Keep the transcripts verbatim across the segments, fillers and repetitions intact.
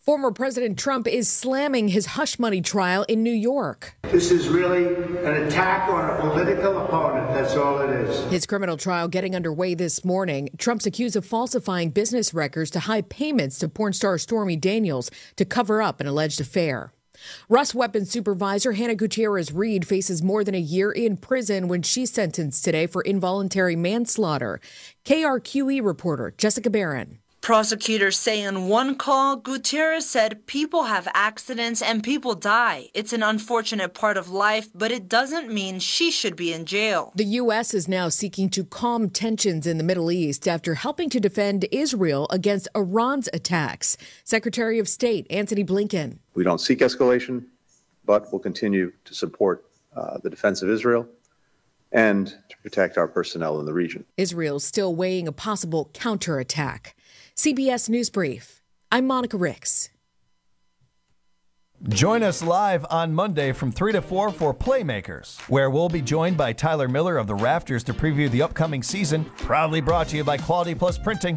Former President Trump is slamming his hush money trial in New York. This is really an attack on a political opponent. That's all it is. His criminal trial getting underway this morning. Trump's accused of falsifying business records to hide payments to porn star Stormy Daniels to cover up an alleged affair. Rust weapons supervisor Hannah Gutierrez-Reed faces more than a year in prison when she's sentenced today for involuntary manslaughter. K R Q E reporter Jessica Barron. Prosecutors say in one call, Gutierrez said people have accidents and people die. It's an unfortunate part of life, but it doesn't mean she should be in jail. The U S is now seeking to calm tensions in the Middle East after helping to defend Israel against Iran's attacks. Secretary of State Antony Blinken. We don't seek escalation, but we'll continue to support uh, the defense of Israel and to protect our personnel in the region. Israel's still weighing a possible counterattack. C B S News Brief. I'm Monica Ricks. Join us live on Monday from three to four for Playmakers, where we'll be joined by Tyler Miller of the Rafters to preview the upcoming season. Proudly brought to you by Quality Plus Printing.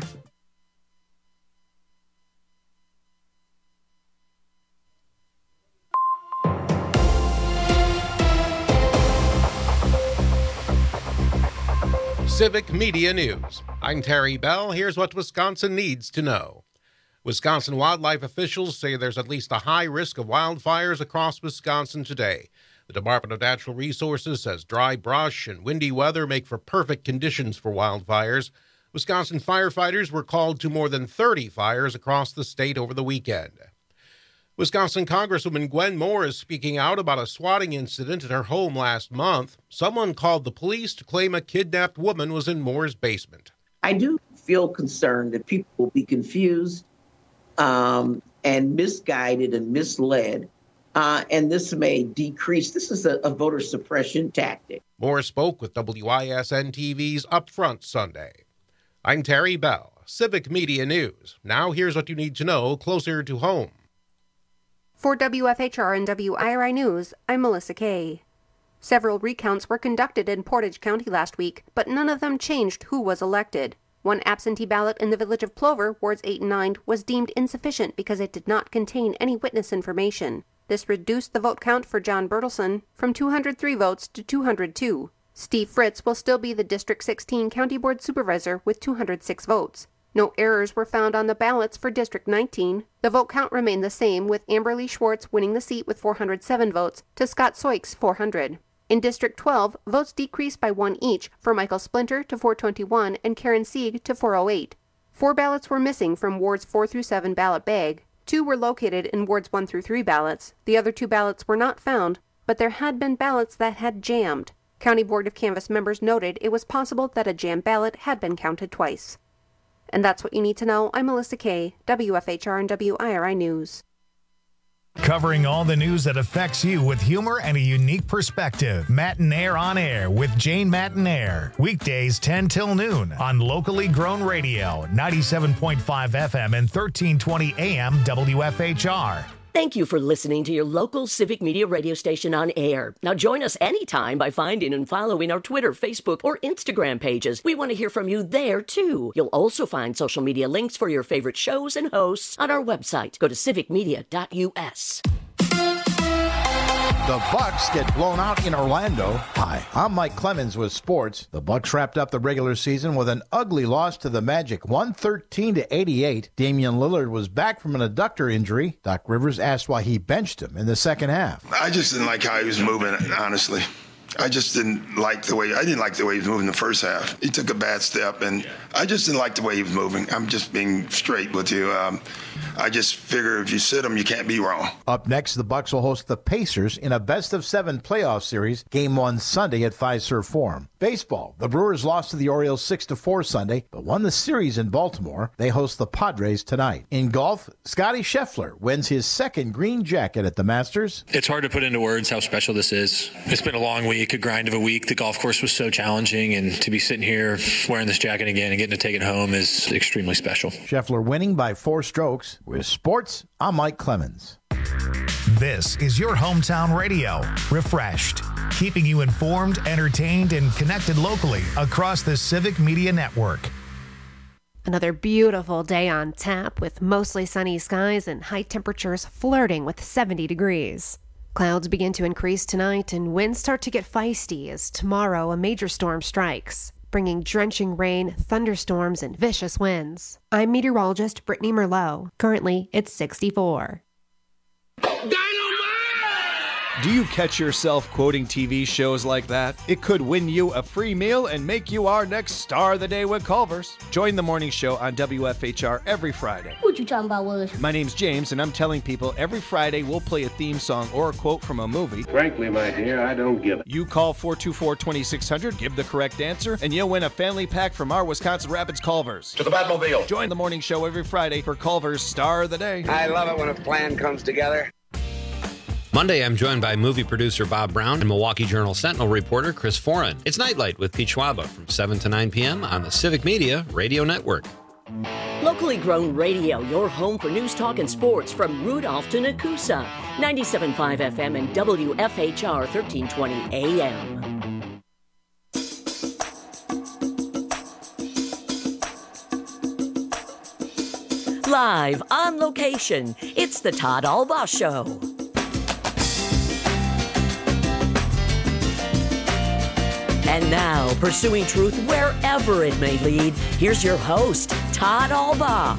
Civic Media News. I'm Terry Bell. Here's what Wisconsin needs to know. Wisconsin wildlife officials say there's at least a high risk of wildfires across Wisconsin today. The Department of Natural Resources says dry brush and windy weather make for perfect conditions for wildfires. Wisconsin firefighters were called to more than thirty fires across the state over the weekend. Wisconsin Congresswoman Gwen Moore is speaking out about a swatting incident at her home last month. Someone called the police to claim a kidnapped woman was in Moore's basement. I do feel concerned that people will be confused um, and misguided and misled, uh, and this may decrease. This is a, a voter suppression tactic. Moore spoke with W I S N T V's Upfront Sunday. I'm Terry Bell, Civic Media News. Now here's what you need to know closer to home. For W F H R and W I R I News, I'm Melissa Kay. Several recounts were conducted in Portage County last week, but none of them changed who was elected. One absentee ballot in the village of Plover, wards eight and nine, was deemed insufficient because it did not contain any witness information. This reduced the vote count for John Bertelson from two hundred three votes to two hundred two. Steve Fritz will still be the District sixteen County Board Supervisor with two hundred six votes. No errors were found on the ballots for District nineteen. The vote count remained the same, with Amberly Schwartz winning the seat with four hundred seven votes to Scott Soik's four hundred. In District twelve, votes decreased by one each for Michael Splinter to four twenty-one and Karen Sieg to four oh eight. Four ballots were missing from wards four through seven ballot bag. Two were located in wards one through three ballots. The other two ballots were not found, but there had been ballots that had jammed. County Board of Canvass members noted it was possible that a jammed ballot had been counted twice. And that's what you need to know. I'm Melissa Kay, W F H R and W I R I News. Covering all the news that affects you with humor and a unique perspective. Matinaire on Air with Jane Matinaire. Weekdays ten till noon on locally grown radio, ninety-seven point five F M and thirteen twenty A M W F H R. Thank you for listening to your local Civic Media radio station on air. Now join us anytime by finding and following our Twitter, Facebook, or Instagram pages. We want to hear from you there, too. You'll also find social media links for your favorite shows and hosts on our website. Go to civic media dot U S. The Bucks get blown out in Orlando. Hi, I'm Mike Clemens with sports. The Bucks wrapped up the regular season with an ugly loss to the Magic, one thirteen to eighty-eight. Damian Lillard was back from an adductor injury. Doc Rivers asked why he benched him in the second half. I just didn't like how he was moving, honestly. I just didn't like the way I didn't like the way he was moving the first half. He took a bad step, and I just didn't like the way he was moving. I'm just being straight with you. Um, I just figure if you sit him, you can't be wrong. Up next, the Bucks will host the Pacers in a best-of-seven playoff series. Game one Sunday at Fiserv Forum. Baseball. The Brewers lost to the Orioles six to four Sunday, but won the series in Baltimore. They host the Padres tonight. In golf, Scotty Scheffler wins his second green jacket at the Masters. It's hard to put into words how special this is. It's been a long week, a grind of a week. The golf course was so challenging, and to be sitting here wearing this jacket again and getting to take it home is extremely special. Scheffler winning by four strokes. With sports, I'm Mike Clemens. This is your hometown radio, Refreshed, keeping you informed, entertained, and connected locally across the Civic Media Network. Another beautiful day on tap with mostly sunny skies and high temperatures flirting with seventy degrees. Clouds begin to increase tonight and winds start to get feisty as tomorrow a major storm strikes, bringing drenching rain, thunderstorms, and vicious winds. I'm meteorologist Brittany Merlot. Currently, it's sixty-four. Do you catch yourself quoting T V shows like that? It could win you a free meal and make you our next star of the day with Culver's. Join the morning show on W F H R every Friday. What you talking about, Willis? My name's James, and I'm telling people every Friday we'll play a theme song or a quote from a movie. Frankly, my dear, I don't give it. You call four two four, two six zero zero, give the correct answer, and you'll win a family pack from our Wisconsin Rapids Culver's. To the Batmobile. Join the morning show every Friday for Culver's Star of the Day. I love it when a plan comes together. Monday, I'm joined by movie producer Bob Brown and Milwaukee Journal Sentinel reporter Chris Foran. It's Nightlight with Pete Schwaba from seven to nine p.m. on the Civic Media Radio Network. Locally grown radio, your home for news, talk, and sports from Rudolph to Nakusa. ninety-seven point five F M and W F H R thirteen twenty A M. Live on location, it's the Todd Albaugh Show. And now, pursuing truth wherever it may lead, here's your host, Todd Albaugh.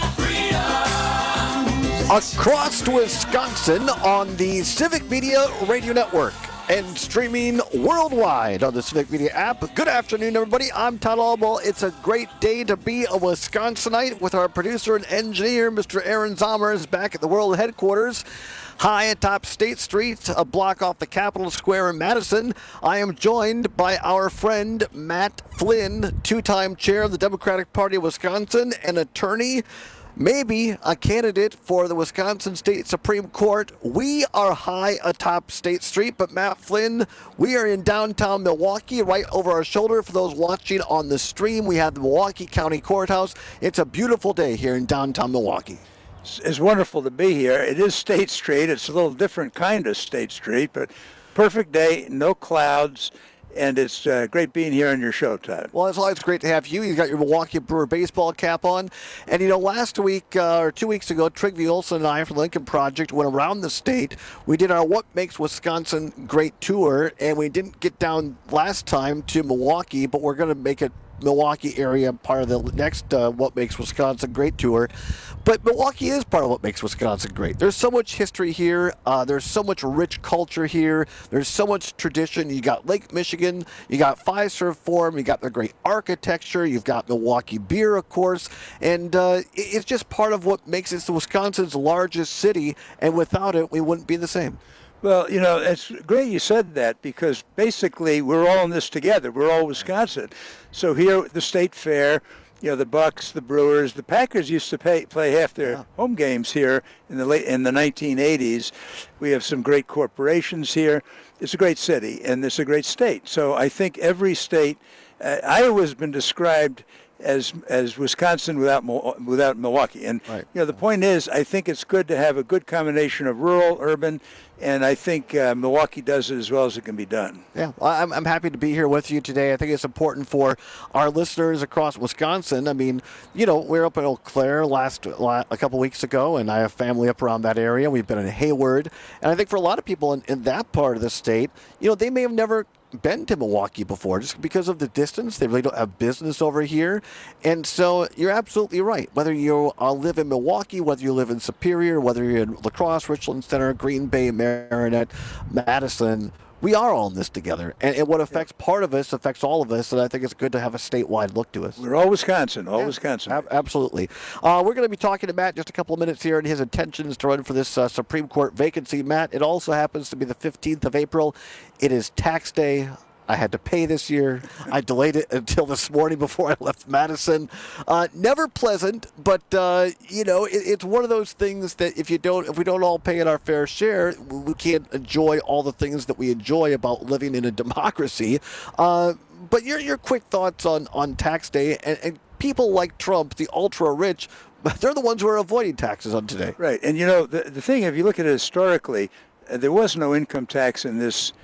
Across Wisconsin on the Civic Media Radio Network and streaming worldwide on the Civic Media app. Good afternoon, everybody. I'm Todd Albaugh. It's a great day to be a Wisconsinite with our producer and engineer, Mister Aaron Zomers, back at the world headquarters. High atop State Street, a block off the Capitol Square in Madison. I am joined by our friend Matt Flynn, two-time chair of the Democratic Party of Wisconsin, an attorney, maybe a candidate for the Wisconsin State Supreme Court. We are high atop State Street, but Matt Flynn, we are in downtown Milwaukee, right over our shoulder. For those watching on the stream, we have the Milwaukee County Courthouse. It's a beautiful day here in downtown Milwaukee. It's wonderful to be here. It is State Street. It's a little different kind of State Street, but perfect day, no clouds, and it's uh, great being here on your show, Todd. Well, it's always great to have you. You've got your Milwaukee Brewer baseball cap on. And, you know, last week uh, or two weeks ago, Trygve Olson and I from the Lincoln Project went around the state. We did our What Makes Wisconsin Great tour, and we didn't get down last time to Milwaukee, but we're going to make it Milwaukee area part of the next uh, What Makes Wisconsin Great tour. But Milwaukee is part of what makes Wisconsin great. There's so much history here. Uh, there's so much rich culture here. There's so much tradition. You got Lake Michigan. You got Fiserv Forum. You got the great architecture. You've got Milwaukee beer, of course. And uh, it's just part of what makes it Wisconsin's largest city. And without it, we wouldn't be the same. Well, you know, it's great you said that because basically we're all in this together. We're all Wisconsin. So here at the State Fair, you know, the Bucks, the Brewers, the Packers used to pay, play half their yeah. home games here in the late in the nineteen eighties. We have some great corporations here. It's a great city, and it's a great state. So I think every state, uh, Iowa's been described as as Wisconsin without without Milwaukee. And right. you know, the point is, I think it's good to have a good combination of rural, urban, and I think uh, Milwaukee does it as well as it can be done. Yeah, I'm, I'm happy to be here with you today. I think it's important for our listeners across Wisconsin. I mean, you know, we were up in Eau Claire last, last a couple weeks ago, and I have family up around that area. We've been in Hayward. And I think for a lot of people in, in that part of the state, you know, they may have never been to Milwaukee before just because of the distance. They really don't have business over here. And so you're absolutely right. Whether you uh, live in Milwaukee, whether you live in Superior, whether you're in La Crosse, Richland Center, Green Bay, Marinette, Madison, we are all in this together. And, and what affects part of us affects all of us. And I think it's good to have a statewide look to us. We're all Wisconsin, all yeah, Wisconsin. Ab- absolutely. Uh, we're going to be talking to Matt just a couple of minutes here and his intentions to run for this uh, Supreme Court vacancy. Matt, it also happens to be the fifteenth of April. It is tax day. I had to pay this year. I delayed it until this morning before I left Madison. Uh, never pleasant, but uh, you know, it, it's one of those things that if you don't, if we don't all pay it our fair share, we can't enjoy all the things that we enjoy about living in a democracy. Uh, but your your quick thoughts on on tax day and, and people like Trump, the ultra rich, they're the ones who are avoiding taxes on today. Right, and you know the the thing, if you look at it historically, uh, there was no income tax in this.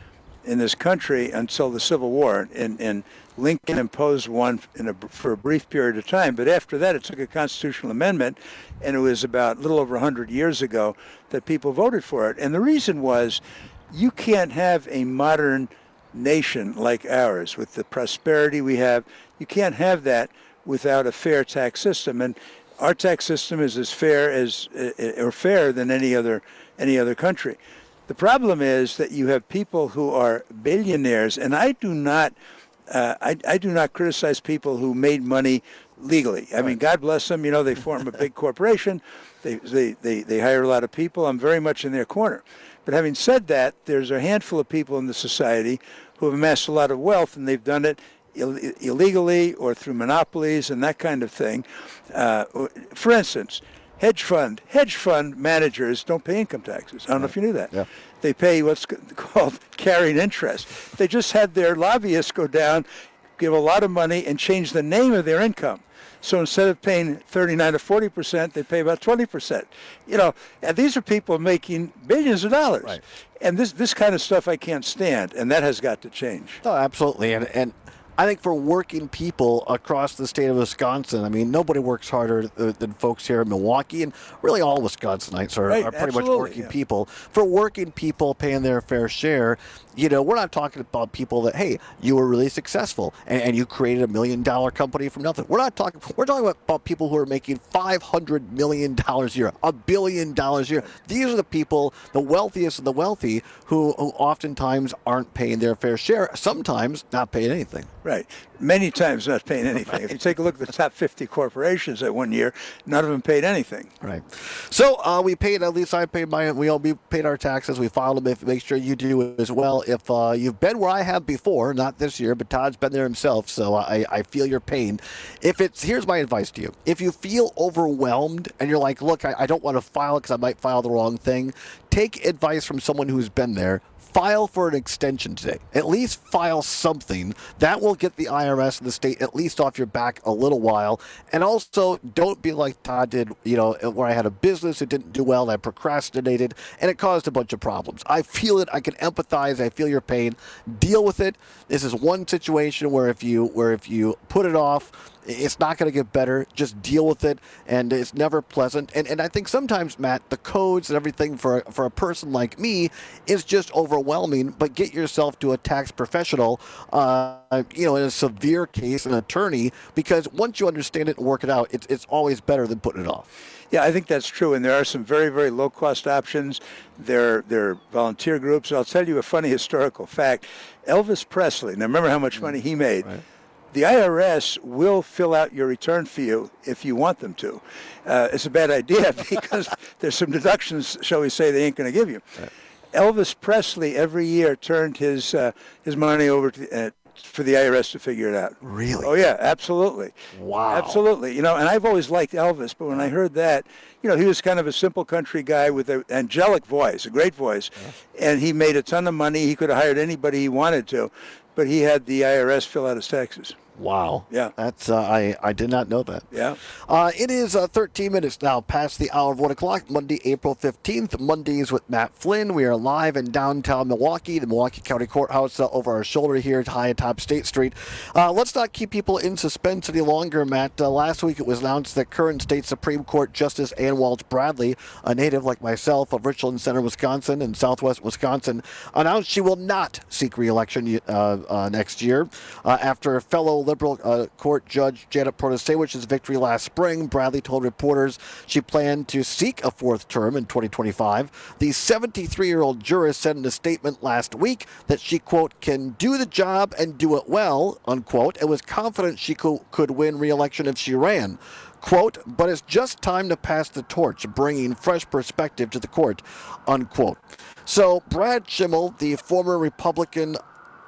in this country until the Civil War, and, and Lincoln imposed one in a, for a brief period of time. But after that, it took a constitutional amendment, and it was about a little over one hundred years ago that people voted for it. And the reason was, you can't have a modern nation like ours with the prosperity we have. You can't have that without a fair tax system. And our tax system is as fair as, or fairer than any other any other country. The problem is that you have people who are billionaires, and I do not, uh, I, I do not criticize people who made money legally. I mean, God bless them. You know, they form a big corporation. They, they, they, they hire a lot of people. I'm very much in their corner. But having said that, there's a handful of people in the society who have amassed a lot of wealth, and they've done it Ill- illegally or through monopolies and that kind of thing. Uh, for instance, hedge fund hedge fund managers don't pay income taxes. I don't know if you knew that. Yeah. They pay what's called carried interest. They just had their lobbyists go down, give a lot of money, and change the name of their income. So instead of paying thirty-nine to forty percent, they pay about twenty percent. You know, and these are people making billions of dollars. Right. And this this kind of stuff I can't stand, and that has got to change. No, absolutely. And and I think for working people across the state of Wisconsin, I mean, nobody works harder than folks here in Milwaukee, and really all Wisconsinites are, Right, are pretty much absolutely, working yeah. people. For working people paying their fair share, you know, we're not talking about people that, hey, you were really successful and, and you created a million dollar company from nothing. We're not talking, we're talking about, about people who are making five hundred million dollars a year, a billion dollars a year. These are the people, the wealthiest of the wealthy, who, who oftentimes aren't paying their fair share, sometimes not paying anything. Right. Many times not paying anything. Right. If you take a look at the top fifty corporations that one year, none of them paid anything. Right. So uh, we paid, at least I paid my, we all we paid our taxes. We filed them. If, make sure you do as well. If uh, you've been where I have before, not this year, but Todd's been there himself, so I, I feel your pain. If it's, here's my advice to you. If you feel overwhelmed and you're like, look, I, I don't want to file it because I might file the wrong thing, take advice from someone who's been there. File for an extension today. At least file something. That will get the I R S and the state at least off your back a little while. And also, don't be like Todd did, you know, where I had a business, it didn't do well, and I procrastinated, and it caused a bunch of problems. I feel it. I can empathize. I feel your pain. Deal with it. This is one situation where if you where if you put it off, it's not going to get better. Just deal with it, and it's never pleasant. And and I think sometimes, Matt, the codes and everything for for a person like me is just overwhelming. But get yourself to a tax professional, uh, you know, in a severe case, an attorney, because once you understand it and work it out, it's it's always better than putting it off. Yeah, I think that's true, and there are some very, very low-cost options. There, there are volunteer groups. I'll tell you a funny historical fact. Elvis Presley, now remember how much money he made. Right. The I R S will fill out your return for you if you want them to. Uh, it's a bad idea because there's some deductions, shall we say, they ain't going to give you. Right. Elvis Presley every year turned his uh, his money over to, uh, for the I R S to figure it out. Really? Oh, yeah, absolutely. Wow. Absolutely. You know, and I've always liked Elvis, but when I heard that, you know, he was kind of a simple country guy with an angelic voice, a great voice, yeah. And he made a ton of money. He could have hired anybody he wanted to, but he had the I R S fill out his taxes. Wow. Yeah. That's uh, I, I did not know that. Yeah. Uh, it is uh, thirteen minutes now past the hour of one o'clock, Monday, April fifteenth. Mondays with Matt Flynn. We are live in downtown Milwaukee, the Milwaukee County Courthouse uh, over our shoulder here at high atop State Street. Uh, let's not keep people in suspense any longer, Matt. Uh, last week it was announced that current state Supreme Court Justice Ann Walsh Bradley, a native like myself of Richland Center, Wisconsin, and southwest Wisconsin, announced she will not seek re-election uh, uh, next year uh, after fellow Liberal uh, Court Judge Janet Protasewicz's victory last spring. Bradley told reporters she planned to seek a fourth term in twenty twenty-five. The seventy-three-year-old jurist said in a statement last week that she, quote, can do the job and do it well, unquote, and was confident she could, could win re-election if she ran. Quote, but it's just time to pass the torch, bringing fresh perspective to the court, unquote. So Brad Schimmel, the former Republican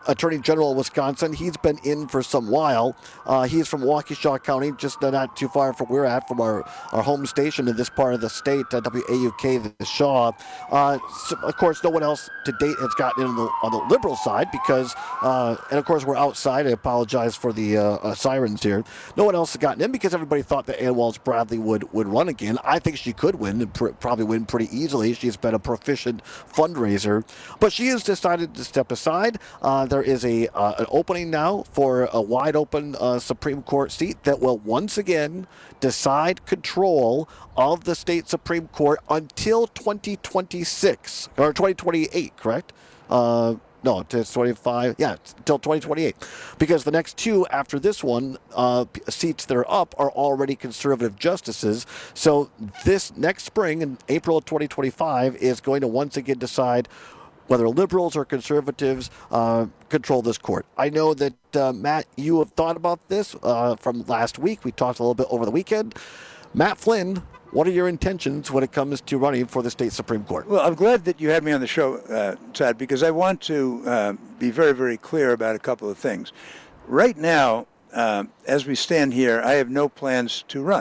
Attorney General of Wisconsin. He's been in for some while. Uh, he's from Waukesha County, just not too far from where we're at, from our, our home station in this part of the state, uh, W A U K, the Shaw. Uh, so of course, no one else to date has gotten in on the, on the liberal side because, uh, and of course, we're outside. I apologize for the uh, uh, sirens here. No one else has gotten in because everybody thought that Ann Walsh Bradley would, would run again. I think she could win and pr- probably win pretty easily. She's been a proficient fundraiser, but she has decided to step aside. Uh, there is a uh, an opening now for a wide open uh, Supreme Court seat that will once again decide control of the state Supreme Court until twenty twenty-six or twenty twenty-eight, correct? Uh, no, it's twenty-five. Yeah, until twenty twenty-eight, because the next two after this one uh, seats that are up are already conservative justices. So this next spring, in April of twenty twenty-five, is going to once again decide whether liberals or conservatives uh, control this court. I know that, uh, Matt, you have thought about this uh, from last week. We talked a little bit over the weekend. Matt Flynn, what are your intentions when it comes to running for the state Supreme Court? Well, I'm glad that you had me on the show, uh, Todd, because I want to uh, be very, very clear about a couple of things. Right now, uh, as we stand here, I have no plans to run.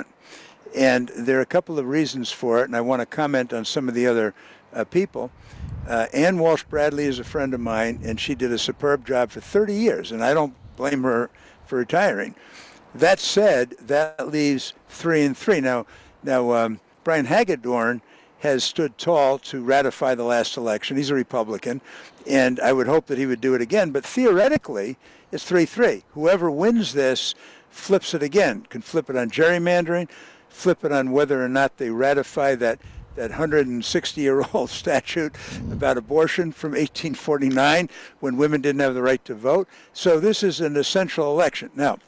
And there are a couple of reasons for it, and I want to comment on some of the other uh, people. Uh, Ann Walsh Bradley is a friend of mine, and she did a superb job for thirty years, and I don't blame her for retiring. That said, that leaves three and three. Now, now um, Brian Hagedorn has stood tall to ratify the last election. He's a Republican, and I would hope that he would do it again. But theoretically, it's three three. Whoever wins this flips it again, can flip it on gerrymandering, flip it on whether or not they ratify that that one hundred sixty-year-old statute about abortion from eighteen forty-nine when women didn't have the right to vote. So this is an essential election. Now,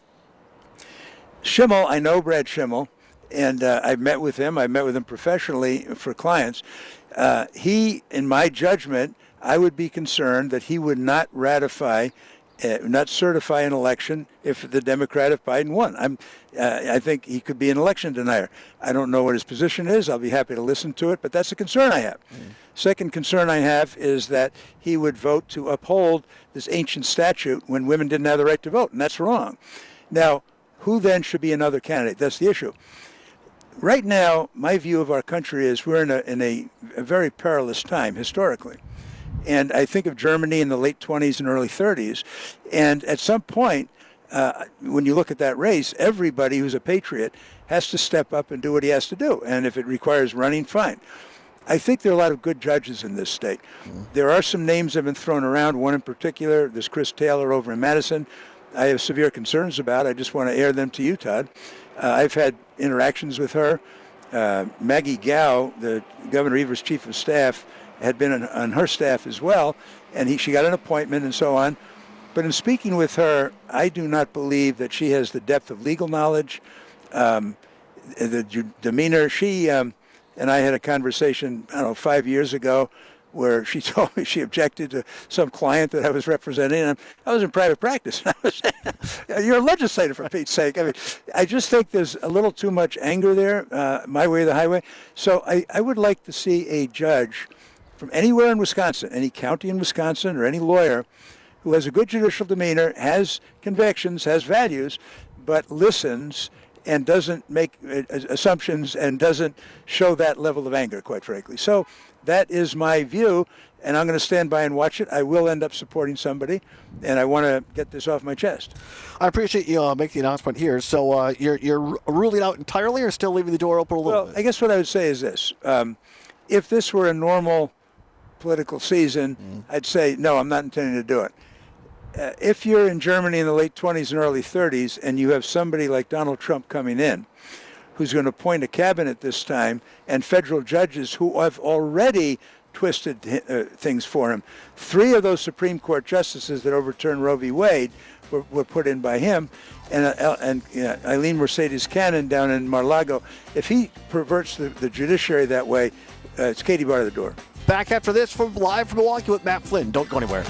Schimmel, I know Brad Schimmel, and uh, I've met with him. I met with him professionally for clients. Uh, he, in my judgment, I would be concerned that he would not ratify Uh, not certify an election if the Democrat, if Biden won. I'm, uh, I think he could be an election denier. I don't know what his position is. I'll be happy to listen to it, but that's a concern I have. Mm. Second concern I have is that he would vote to uphold this ancient statute when women didn't have the right to vote, and that's wrong. Now, who then should be another candidate? That's the issue. Right now, my view of our country is we're in a, in a, a very perilous time historically. And I think of Germany in the late twenties and early thirties. And at some point, uh, when you look at that race, everybody who's a patriot has to step up and do what he has to do. And if it requires running, fine. I think there are a lot of good judges in this state. Mm-hmm. There are some names that have been thrown around, one in particular, this Chris Taylor over in Madison. I have severe concerns about. I just want to air them to you, Todd. Uh, I've had interactions with her. Uh, Maggie Gao, the Governor Evers' chief of staff, had been on, on her staff as well, and he, she got an appointment and so on. But in speaking with her, I do not believe that she has the depth of legal knowledge, um, the d- demeanor. She um, and I had a conversation, I don't know, five years ago, where she told me she objected to some client that I was representing. And I was in private practice. I was, you're a legislator, for Pete's sake. I mean, I just think there's a little too much anger there, uh, my way or the highway. So I, I would like to see a judge from anywhere in Wisconsin, any county in Wisconsin, or any lawyer who has a good judicial demeanor, has convictions, has values, but listens and doesn't make assumptions and doesn't show that level of anger, quite frankly. So that is my view, and I'm going to stand by and watch it. I will end up supporting somebody, and I want to get this off my chest. I appreciate you uh, making the announcement here. So uh, you're, you're ruling out entirely or still leaving the door open a little well, bit? Well, I guess what I would say is this. Um, if this were a normal political season, mm. I'd say, no, I'm not intending to do it. Uh, if you're in Germany in the late twenties and early thirties and you have somebody like Donald Trump coming in who's going to appoint a cabinet this time and federal judges who have already twisted uh, things for him, three of those Supreme Court justices that overturned Roe v. Wade were, were put in by him, and, uh, and uh, Eileen Mercedes Cannon down in Mar-a-Lago. If he perverts the, the judiciary that way, uh, it's Katie bar the door. Back after this from live from Milwaukee with Matt Flynn. Don't go anywhere.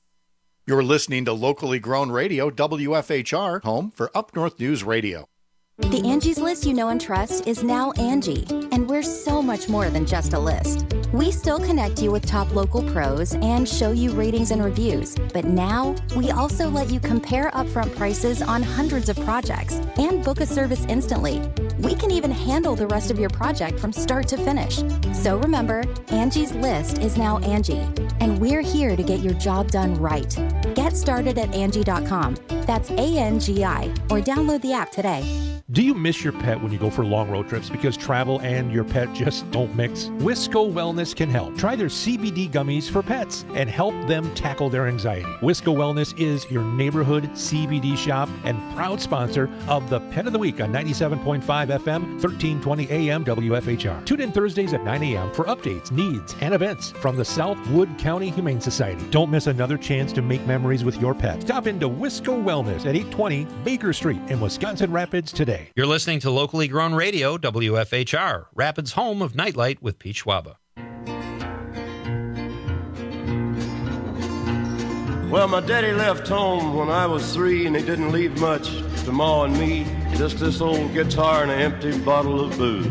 You're listening to locally grown radio, W F H R, home for Up North News Radio. The Angie's List you know and trust is now Angie, and we're so much more than just a list. We still connect you with top local pros and show you ratings and reviews, but now we also let you compare upfront prices on hundreds of projects and book a service instantly. We can even handle the rest of your project from start to finish. So remember, Angie's List is now Angie, and we're here to get your job done right. Get started at Angie dot com. That's A N G I, or download the app today. Do you miss your pet when you go for long road trips because travel and your pet just don't mix? Wisco Wellness can help. Try their C B D gummies for pets and help them tackle their anxiety. Wisco Wellness is your neighborhood C B D shop and proud sponsor of the Pet of the Week on ninety-seven point five F M, thirteen twenty A M W F H R. Tune in Thursdays at nine A M for updates, needs, and events from the South Wood County Humane Society. Don't miss another chance to make memories with your pet. Stop into Wisco Wellness at eight twenty Baker Street in Wisconsin Rapids today. You're listening to locally grown radio, W F H R, Rapids' home of Nightlight with Pete Schwaba. Well, my daddy left home when I was three, and he didn't leave much to Ma and me, just this old guitar and an empty bottle of booze.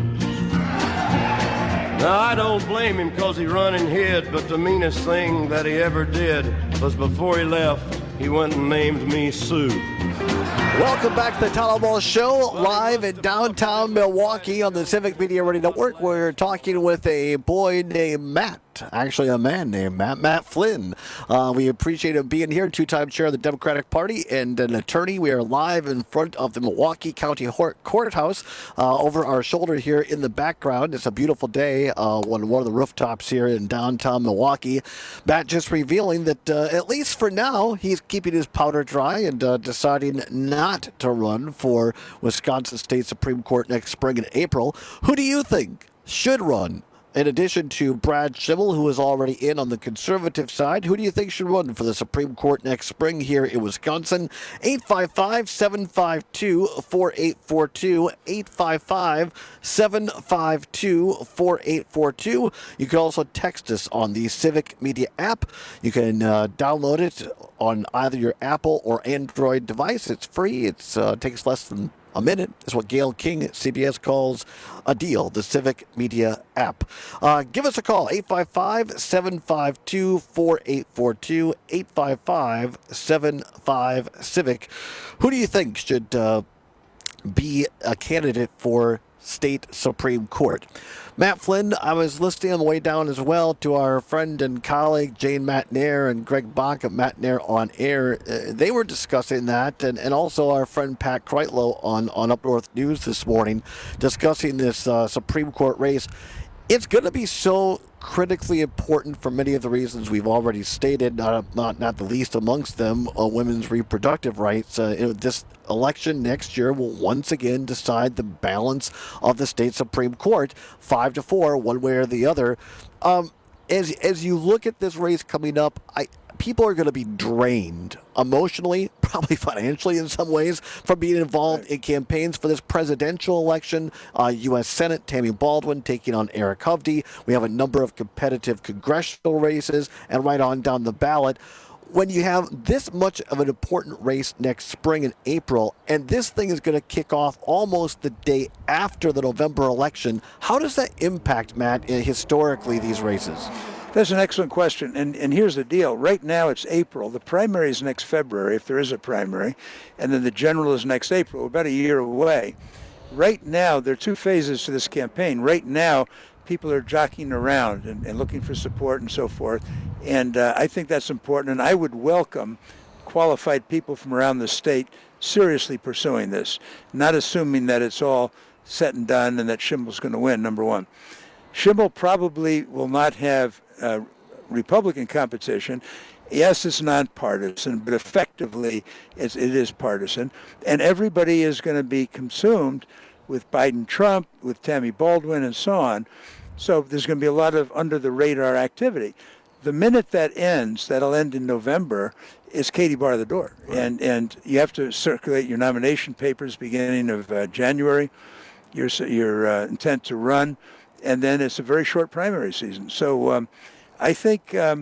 Now, I don't blame him because he run and hid, but the meanest thing that he ever did was before he left, he went and named me Sue. Welcome back to the Tyler Ball Show, live in downtown Milwaukee on the Civic Media Radio Network. We're talking with a boy named Matt, actually a man named Matt, Matt Flynn. Uh, we appreciate him being here, two-time chair of the Democratic Party and an attorney. We are live in front of the Milwaukee County Courthouse uh, over our shoulder here in the background. It's a beautiful day uh, on one of the rooftops here in downtown Milwaukee. Matt just revealing that, uh, at least for now, he's keeping his powder dry and uh, deciding not to run for Wisconsin State Supreme Court next spring in April. Who do you think should run? In addition to Brad Schimel, who is already in on the conservative side, who do you think should run for the Supreme Court next spring here in Wisconsin? eight five five, seven five two, four eight four two, eight five five, seven five two, four eight four two. You can also text us on the Civic Media app. You can uh, download it on either your Apple or Android device. It's free. It uh, takes less than a minute. Is what Gail King at C B S calls a deal, the Civic Media app. Uh, give us a call, eight five five, seven five two, four eight four two, eight five five, seven five, Civic. Who do you think should uh, be a candidate for State Supreme Court? Matt Flynn, I was listening on the way down as well to our friend and colleague Jane Matnair and Greg Bach of Matnair on Air. Uh, they were discussing that, and, and also our friend Pat Kreitlow on, on Up North News this morning discussing this uh, Supreme Court race. It's going to be so critically important for many of the reasons we've already stated, not not, not the least amongst them uh, women's reproductive rights. Uh, you know, this election next year will once again decide the balance of the state Supreme Court, five to four, one way or the other. Um, as as you look at this race coming up, I. People are going to be drained emotionally, probably financially in some ways, from being involved in campaigns for this presidential election. Uh, U S Senate, Tammy Baldwin taking on Eric Hovde. We have a number of competitive congressional races and right on down the ballot. When you have this much of an important race next spring in April, and this thing is going to kick off almost the day after the November election, how does that impact, Matt, historically, these races? That's an excellent question. And and here's the deal. Right now it's April. The primary is next February, if there is a primary. And then the general is next April, about a year away. Right now, there are two phases to this campaign. Right now, people are jockeying around and, and looking for support and so forth. And uh, I think that's important. And I would welcome qualified people from around the state seriously pursuing this, not assuming that it's all set and done and that Schimel's going to win, number one. Schimel probably will not have uh, Republican competition. Yes, it's nonpartisan, but effectively it's, it is partisan. And everybody is going to be consumed with Biden-Trump, with Tammy Baldwin, and so on. So there's going to be a lot of under-the-radar activity. The minute that ends, that'll end in November, is Katie bar the door. Right. And, and you have to circulate your nomination papers beginning of uh, January, your, your uh, intent to run. And then it's a very short primary season. So um, I think um,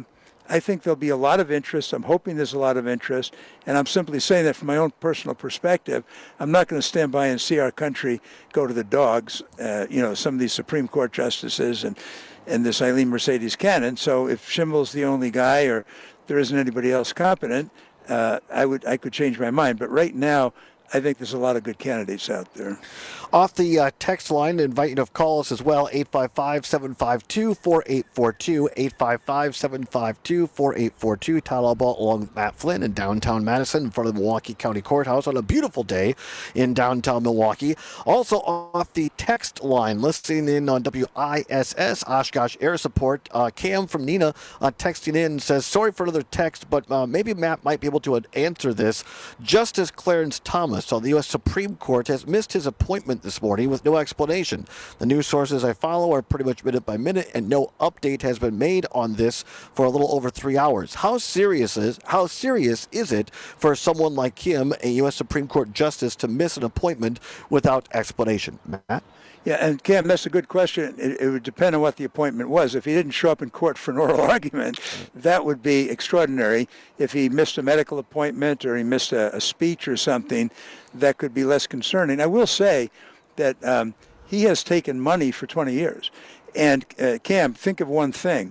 I think there'll be a lot of interest. I'm hoping there's a lot of interest. And I'm simply saying that from my own personal perspective. I'm not going to stand by and see our country go to the dogs, uh, you know, some of these Supreme Court justices and, and this Eileen Mercedes Cannon. So if Schimmel's the only guy or there isn't anybody else competent, uh, I would I could change my mind. But right now, I think there's a lot of good candidates out there. Off the uh, text line, invite you to call us as well, eight five five, seven five two, four eight four two, eight five five, seven five two, four eight four two. Todd Albaugh along with Matt Flynn in downtown Madison in front of the Milwaukee County Courthouse on a beautiful day in downtown Milwaukee. Also off the text line, listening in on W I S S, Oshkosh Air Support, uh, Cam from Neenah uh, texting in says, sorry for another text, but uh, maybe Matt might be able to answer this. Justice Clarence Thomas on the U S Supreme Court has missed his appointment this morning with no explanation. The news sources I follow are pretty much minute by minute, and no update has been made on this for a little over three hours. How serious is how serious is it for someone like him, a U S Supreme Court justice, to miss an appointment without explanation? Matt? Yeah, and Cam, that's a good question. It, it would depend on what the appointment was. If he didn't show up in court for an oral argument, that would be extraordinary. If he missed a medical appointment or he missed a, a speech or something, that could be less concerning. I will say that um, he has taken money for twenty years. And uh, Cam, think of one thing.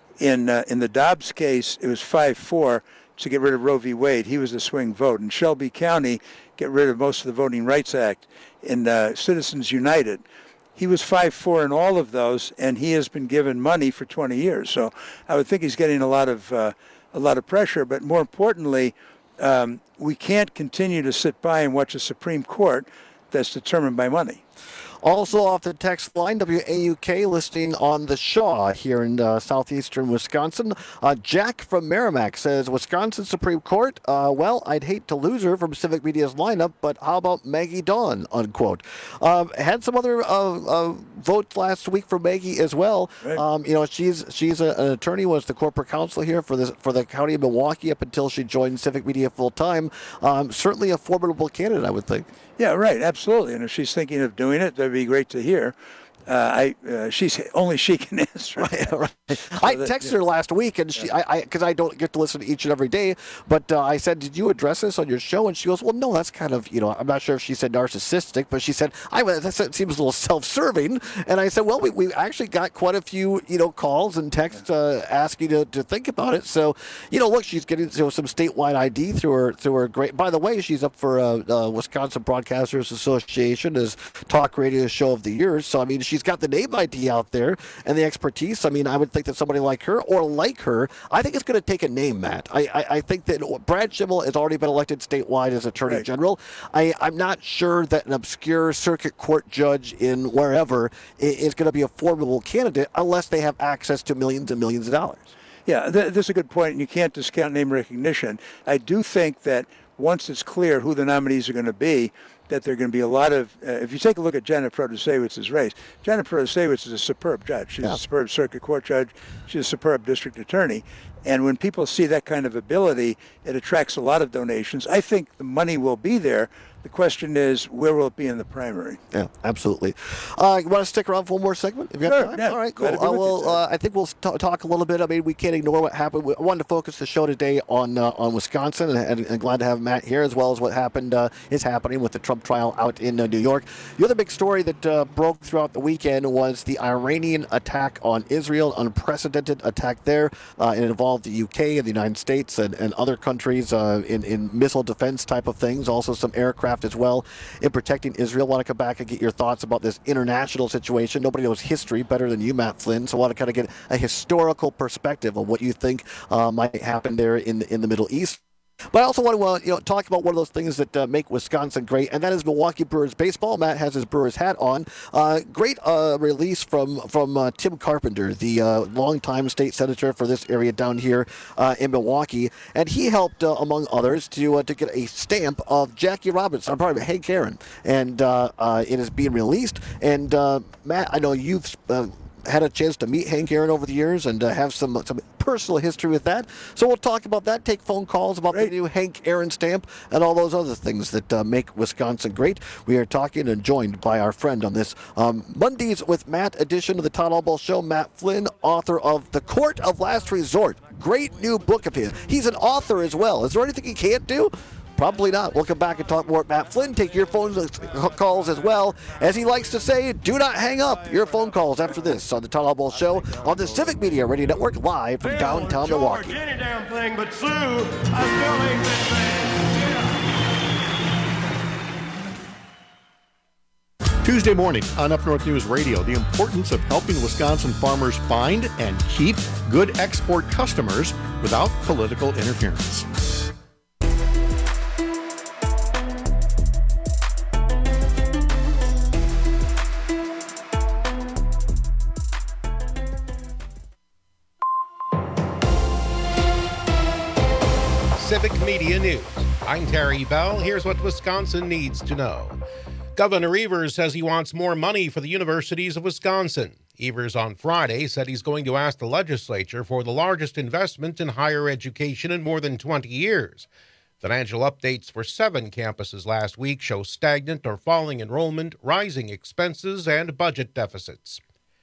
In uh, in the Dobbs case, it was five four to get rid of Roe v. Wade. He was the swing vote. In Shelby County, get rid of most of the Voting Rights Act. In uh, Citizens United, he was five four in all of those, and he has been given money for twenty years. So I would think he's getting a lot of uh, a lot of pressure. But more importantly, um, we can't continue to sit by and watch a Supreme Court that's determined by money. Also off the text line, W A U K listing on the Shaw here in uh, southeastern Wisconsin. Uh, Jack from Merrimack says, Wisconsin Supreme Court, uh, well, I'd hate to lose her from Civic Media's lineup, but how about Maggie Dawn, unquote. Um, had some other uh, uh, votes last week for Maggie as well. Right. Um, you know, she's she's a, an attorney, was the corporate counsel here for, this, for the county of Milwaukee up until she joined Civic Media full-time. Um, certainly a formidable candidate, I would think. Yeah, right, absolutely. And if she's thinking of doing it, that'd be great to hear. Uh, I uh, she's only she can answer. Right, right. So I texted her last week, and she, yeah. I, because I, I don't get to listen to each and every day, but uh, I said, "Did you address this on your show?" And she goes, "Well, no, that's kind of, you know, I'm not sure if she said narcissistic, but she said, I that seems a little self-serving." And I said, "Well, we we actually got quite a few, you know, calls and texts uh, asking to, to think about it." So, you know, look, she's getting, you know, some statewide I D through her through her great. By the way, she's up for uh, uh, Wisconsin Broadcasters Association as Talk Radio Show of the Year. So I mean, she's got the name I D out there and the expertise. I mean, I would think that somebody like her or like her, I think it's going to take a name, Matt. I, I, I think that Brad Schimmel has already been elected statewide as Attorney right. General. I, I'm not sure that an obscure circuit court judge in wherever is going to be a formidable candidate unless they have access to millions and millions of dollars. Yeah, th- that's a good point, and you can't discount name recognition. I do think that once it's clear who the nominees are going to be, that there are going to be a lot of, uh, if you take a look at Janet Protasewicz's race, Janet Protasewicz is a superb judge. She's yeah. a superb circuit court judge. She's a superb district attorney. And when people see that kind of ability, it attracts a lot of donations. I think the money will be there. The question is, where will it be in the primary? Yeah, absolutely. Uh, you want to stick around for one more segment? If you sure, have time? Yeah. All right, cool. Uh, well, uh, I think we'll t- talk a little bit. I mean, we can't ignore what happened. I wanted to focus the show today on uh, on Wisconsin, and, and, and glad to have Matt here, as well as what happened uh, is happening with the Trump trial out in uh, New York. The other big story that uh, broke throughout the weekend was the Iranian attack on Israel, unprecedented attack there. Uh, it involved the U K and the United States and, and other countries uh, in, in missile defense type of things, also some aircraft as well in protecting Israel. Want to come back and get your thoughts about this international situation. Nobody knows history better than you, Matt Flynn, so I want to kind of get a historical perspective of what you think uh, might happen there in the, in the Middle East. But I also want to uh, you know, talk about one of those things that uh, make Wisconsin great, and that is Milwaukee Brewers baseball. Matt has his Brewers hat on. Uh, great uh, release from from uh, Tim Carpenter, the uh, longtime state senator for this area down here uh, in Milwaukee, and he helped, uh, among others, to uh, to get a stamp of Jackie Robinson. I'm probably Hank Aaron, and uh, uh, it is being released. And uh, Matt, I know you've Uh, had a chance to meet Hank Aaron over the years and uh, have some some personal history with that. So we'll talk about that, take phone calls about great. the new Hank Aaron stamp and all those other things that uh, make Wisconsin great. We are talking and joined by our friend on this um, Mondays with Matt edition of the Todd Albaugh Show, Matt Flynn, author of The Court of Last Resort. great new book of his. He's an author as well. Is there anything he can't do? Probably not. We'll come back and talk more with Matt Flynn. Take your phone calls as well. As he likes to say, do not hang up your phone calls after this on the Todd Albaugh Show on the Civic Media Radio Network, live from downtown George, Milwaukee. Any damn thing but Sue, I still ain't been bad. Tuesday morning on Up North News Radio, the importance of helping Wisconsin farmers find and keep good export customers without political interference. Civic Media News. I'm Terry Bell. Here's what Wisconsin needs to know. Governor Evers says he wants more money for the universities of Wisconsin. Evers on Friday said he's going to ask the legislature for the largest investment in higher education in more than twenty years. Financial updates for seven campuses last week show stagnant or falling enrollment, rising expenses, and budget deficits.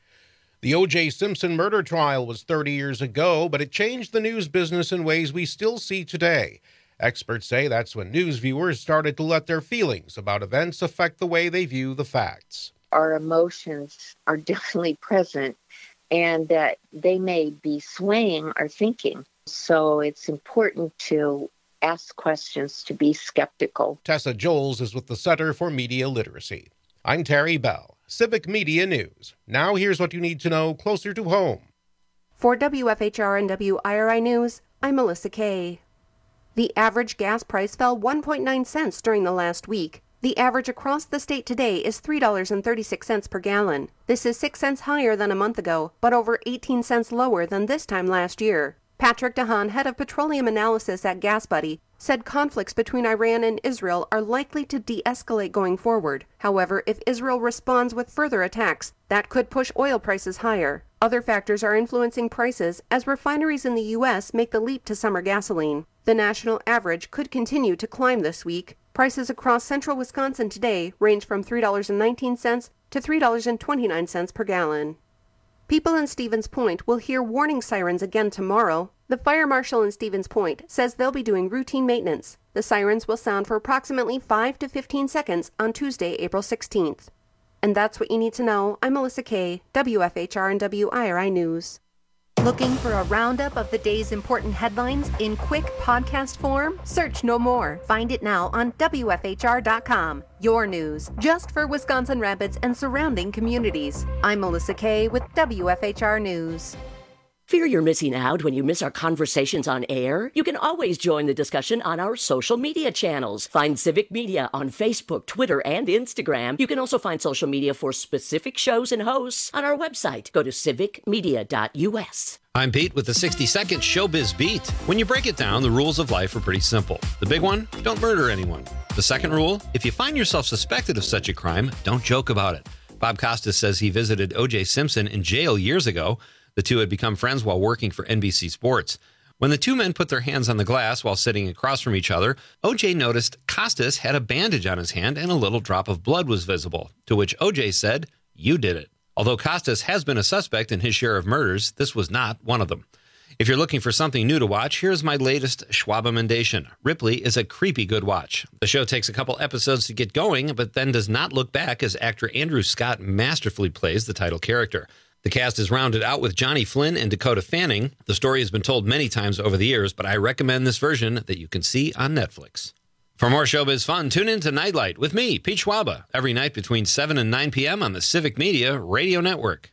The O J Simpson murder trial was thirty years ago, but it changed the news business in ways we still see today. Experts say that's when news viewers started to let their feelings about events affect the way they view the facts. Our emotions are definitely present, and that they may be swaying our thinking. So it's important to ask questions, to be skeptical. Tessa Joels is with the Center for Media Literacy. I'm Terry Bell, Civic Media News. Now here's what you need to know closer to home. For W F H R and W I R I News, I'm Melissa Kay. The average gas price fell one point nine cents during the last week. The average across the state today is three dollars and thirty-six cents per gallon. This is six cents higher than a month ago, but over eighteen cents lower than this time last year. Patrick DeHaan, head of petroleum analysis at GasBuddy, said conflicts between Iran and Israel are likely to de-escalate going forward. However, if Israel responds with further attacks, that could push oil prices higher. Other factors are influencing prices as refineries in the U S make the leap to summer gasoline. The national average could continue to climb this week. Prices across central Wisconsin today range from three dollars and nineteen cents to three dollars and twenty-nine cents per gallon. People in Stevens Point will hear warning sirens again tomorrow. The fire marshal in Stevens Point says they'll be doing routine maintenance. The sirens will sound for approximately five to fifteen seconds on Tuesday, April sixteenth. And that's what you need to know. I'm Melissa Kay, W F H R and W I R I News. Looking for a roundup of the day's important headlines in quick podcast form? Search no more. Find it now on W F H R dot com. Your news, just for Wisconsin Rapids and surrounding communities. I'm Melissa Kay with W F H R News. Fear you're missing out when you miss our conversations on air? You can always join the discussion on our social media channels. Find Civic Media on Facebook, Twitter, and Instagram. You can also find social media for specific shows and hosts on our website. Go to civic media dot U S. I'm Pete with the sixty second Showbiz Beat. When you break it down, the rules of life are pretty simple. The big one, don't murder anyone. The second rule, if you find yourself suspected of such a crime, don't joke about it. Bob Costas says he visited O J Simpson in jail years ago. The two had become friends while working for N B C Sports. When the two men put their hands on the glass while sitting across from each other, O J noticed Costas had a bandage on his hand and a little drop of blood was visible, to which O J said, "You did it." Although Costas has been a suspect in his share of murders, this was not one of them. If you're looking for something new to watch, here's my latest Schwabamendation. Ripley is a creepy good watch. The show takes a couple episodes to get going, but then does not look back as actor Andrew Scott masterfully plays the title character. The cast is rounded out with Johnny Flynn and Dakota Fanning. The story has been told many times over the years, but I recommend this version that you can see on Netflix. For more showbiz fun, tune in to Nightlight with me, Pete Schwaba, every night between seven and nine p.m. on the Civic Media Radio Network.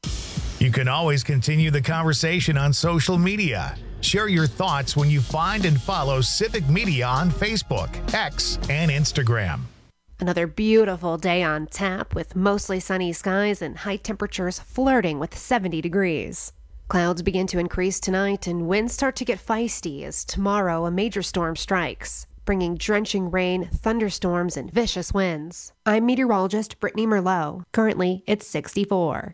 You can always continue the conversation on social media. Share your thoughts when you find and follow Civic Media on Facebook, X, and Instagram. Another beautiful day on tap with mostly sunny skies and high temperatures flirting with seventy degrees. Clouds begin to increase tonight and winds start to get feisty as tomorrow a major storm strikes, bringing drenching rain, thunderstorms, and vicious winds. I'm meteorologist Brittany Merlot. Currently, it's sixty-four.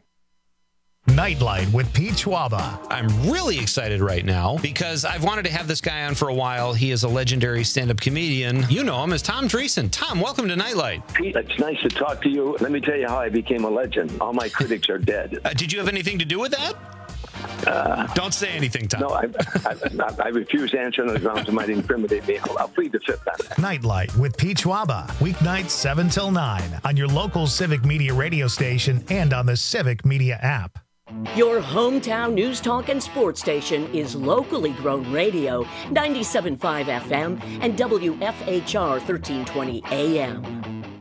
Nightlight with Pete Schwaba. I'm really excited right now because I've wanted to have this guy on for a while. He is a legendary stand-up comedian. You know him as Tom Dreesen. Tom, welcome to Nightlight. Pete, it's nice to talk to you. Let me tell you how I became a legend. All my critics are dead. Uh, did you have anything to do with that? Uh, Don't say anything, Tom. No, I, I, I refuse to answer on the grounds it might incriminate me. I'll, I'll plead the fifth on that. Nightlight with Pete Schwaba, weeknights seven till nine on your local Civic Media radio station and on the Civic Media app. Your hometown news talk and sports station is locally grown radio, ninety-seven point five F M and W F H R thirteen twenty A M.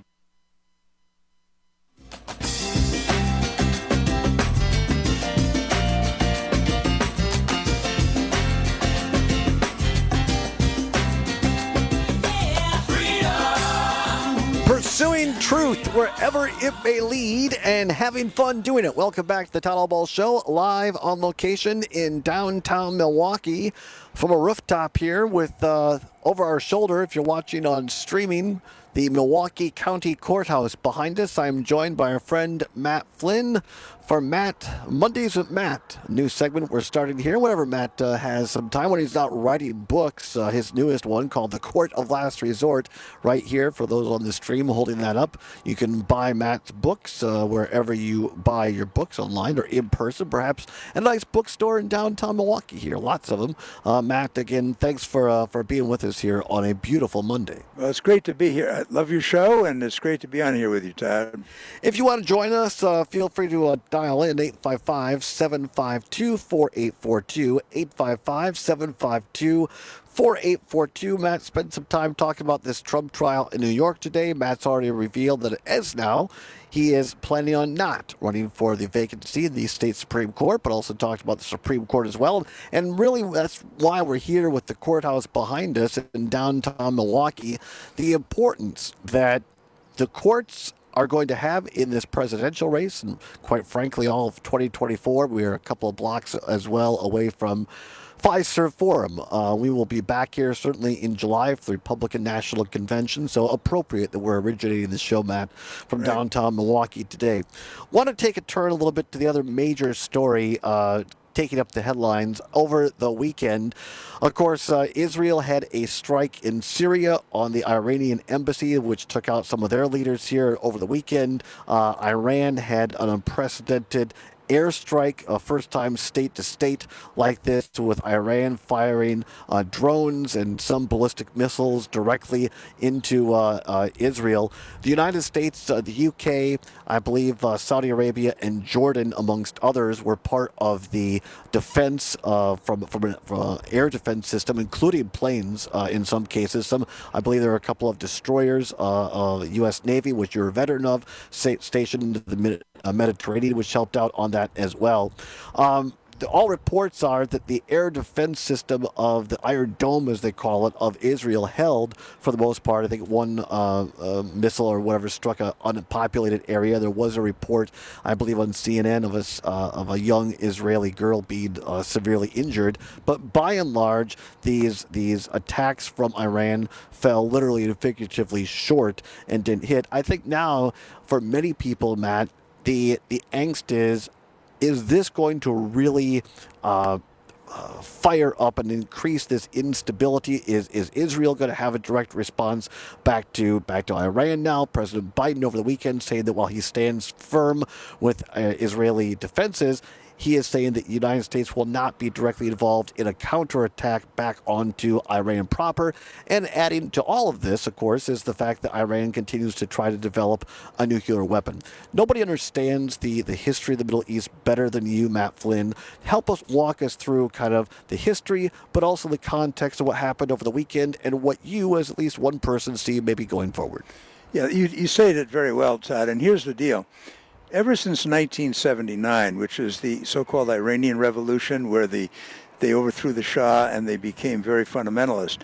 Pursuing truth wherever it may lead and having fun doing it. Welcome back to the Todd Ball Show, live on location in downtown Milwaukee from a rooftop here with uh, over our shoulder, if you're watching on streaming, the Milwaukee County Courthouse behind us. I'm joined by our friend Matt Flynn for Matt Mondays with Matt, a new segment we're starting here whenever Matt uh, has some time when he's not writing books. Uh, his newest one called The Court of Last Resort, right here for those on the stream holding that up. You can buy Matt's books uh, wherever you buy your books, online or in person, perhaps a nice bookstore in downtown Milwaukee here. Lots of them. Uh, Matt, again, thanks for uh, for being with us here on a beautiful Monday. Well, it's great to be here. I love your show, and it's great to be on here with you, Todd. If you want to join us, uh, feel free to uh, dial in eight five five, seven five two, four eight four two, eight five five, seven five two, four eight four two. Matt spent some time talking about this Trump trial in New York today. Matt's already revealed that as now he is planning on not running for the vacancy in the state Supreme Court, but also talked about the Supreme Court as well. And really, that's why we're here with the courthouse behind us in downtown Milwaukee. The importance that the courts are going to have in this presidential race, and quite frankly, all of twenty twenty-four. We are a couple of blocks as well away from Fiserv Forum. Uh, we will be back here certainly in July for the Republican National Convention, so appropriate that we're originating this show, Matt, from right. downtown Milwaukee today. Want to take a turn a little bit to the other major story uh, taking up the headlines over the weekend. Of course, uh, Israel had a strike in Syria on the Iranian embassy, which took out some of their leaders here over the weekend. Uh, Iran had an unprecedented airstrike, a first-time state-to-state like this, with Iran firing uh, drones and some ballistic missiles directly into uh, uh, Israel. The United States, uh, the U K, I believe uh, Saudi Arabia, and Jordan, amongst others, were part of the defense uh, from from an uh, air defense system, including planes uh, in some cases. Some, I believe, there are a couple of destroyers, uh, uh, U S Navy, which you're a veteran of, stationed in the Mid- uh, Mediterranean, which helped out on that as well. Um, the, all reports are that the air defense system of the Iron Dome, as they call it, of Israel held, for the most part. I think one uh, uh, missile or whatever struck an unpopulated area. There was a report, I believe, on C N N of a, uh, of a young Israeli girl being uh, severely injured. But by and large, these these attacks from Iran fell literally and figuratively short and didn't hit. I think now, for many people, Matt, the the angst is, is this going to really uh, uh, fire up and increase this instability? Is is Israel going to have a direct response back to back to Iran now? President Biden over the weekend saying that while he stands firm with uh, Israeli defenses, he is saying that the United States will not be directly involved in a counterattack back onto Iran proper. And adding to all of this, of course, is the fact that Iran continues to try to develop a nuclear weapon. Nobody understands the, the history of the Middle East better than you, Matt Flynn. Help us walk us through kind of the history, but also the context of what happened over the weekend and what you, as at least one person, see maybe going forward. Yeah, you, you said it very well, Todd, and here's the deal. Ever since nineteen seventy-nine, which is the so-called Iranian Revolution, where the, they overthrew the Shah and they became very fundamentalist,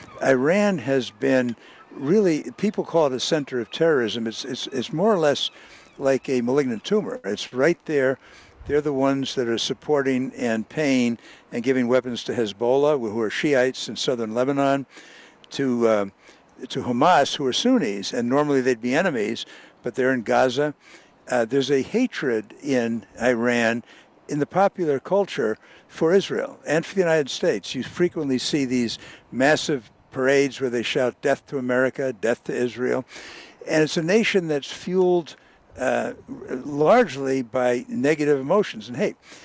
Iran has been really, people call it a center of terrorism. It's, it's, it's more or less like a malignant tumor. It's right there. They're the ones that are supporting and paying and giving weapons to Hezbollah, who are Shiites in southern Lebanon, to, uh, to Hamas, who are Sunnis, and normally they'd be enemies, but they're in Gaza. Uh, there's a hatred in Iran, in the popular culture, for Israel and for the United States. You frequently see these massive parades where they shout death to America, death to Israel. And it's a nation that's fueled uh, largely by negative emotions and hate. Mm.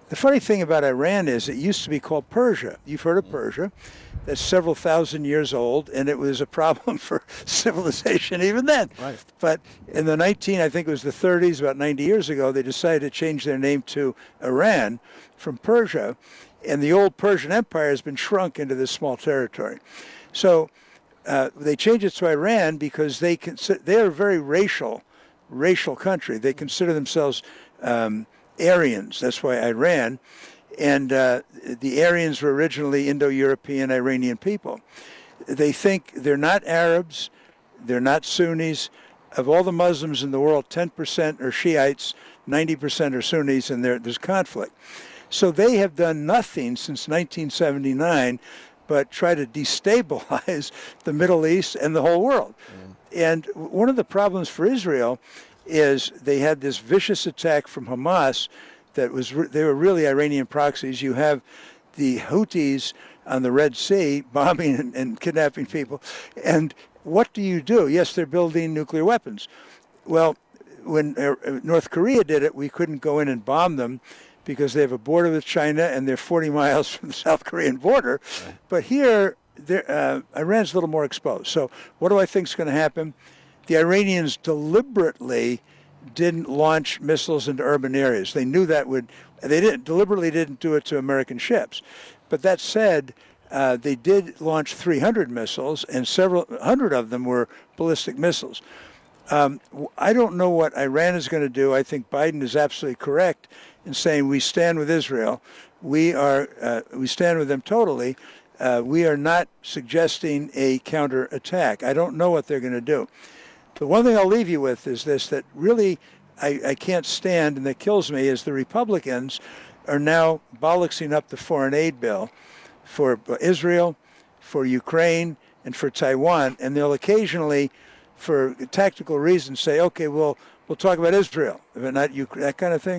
The funny thing about Iran is it used to be called Persia. You've heard of Persia. That's several thousand years old, and it was a problem for civilization even then. Right. But in the nineteen, I think it was the thirties, about ninety years ago, they decided to change their name to Iran from Persia, and the old Persian Empire has been shrunk into this small territory. So uh, they changed it to Iran because they consider, they're a very racial, racial country. They consider themselves um, Aryans. That's why Iran. And uh, the Aryans were originally Indo-European Iranian people. They think they're not Arabs, they're not Sunnis. Of all the Muslims in the world, ten percent are Shiites, ninety percent are Sunnis, and there, there's conflict. So they have done nothing since nineteen seventy-nine but try to destabilize the Middle East and the whole world. Mm. And one of the problems for Israel is they had this vicious attack from Hamas that was, re- they were really Iranian proxies. You have the Houthis on the Red Sea bombing and, and kidnapping people. And what do you do? Yes, they're building nuclear weapons. Well, when uh, North Korea did it, we couldn't go in and bomb them because they have a border with China and they're forty miles from the South Korean border. Right. But here, uh, Iran's a little more exposed. So what do I think is going to happen? The Iranians deliberately didn't launch missiles into urban areas. They knew that would, they didn't, deliberately didn't do it to American ships. But that said, uh, they did launch three hundred missiles, and several hundred of them were ballistic missiles. Um, I don't know what Iran is going to do. I think Biden is absolutely correct in saying we stand with Israel. We are, uh, we stand with them totally. Uh, we are not suggesting a counterattack. I don't know what they're going to do. The one thing I'll leave you with is this, that really I, I can't stand and that kills me is the Republicans are now bollocksing up the foreign aid bill for Israel, for Ukraine, and for Taiwan. And they'll occasionally, for tactical reasons, say, okay, well, we'll talk about Israel, but not Ukraine, that kind of thing.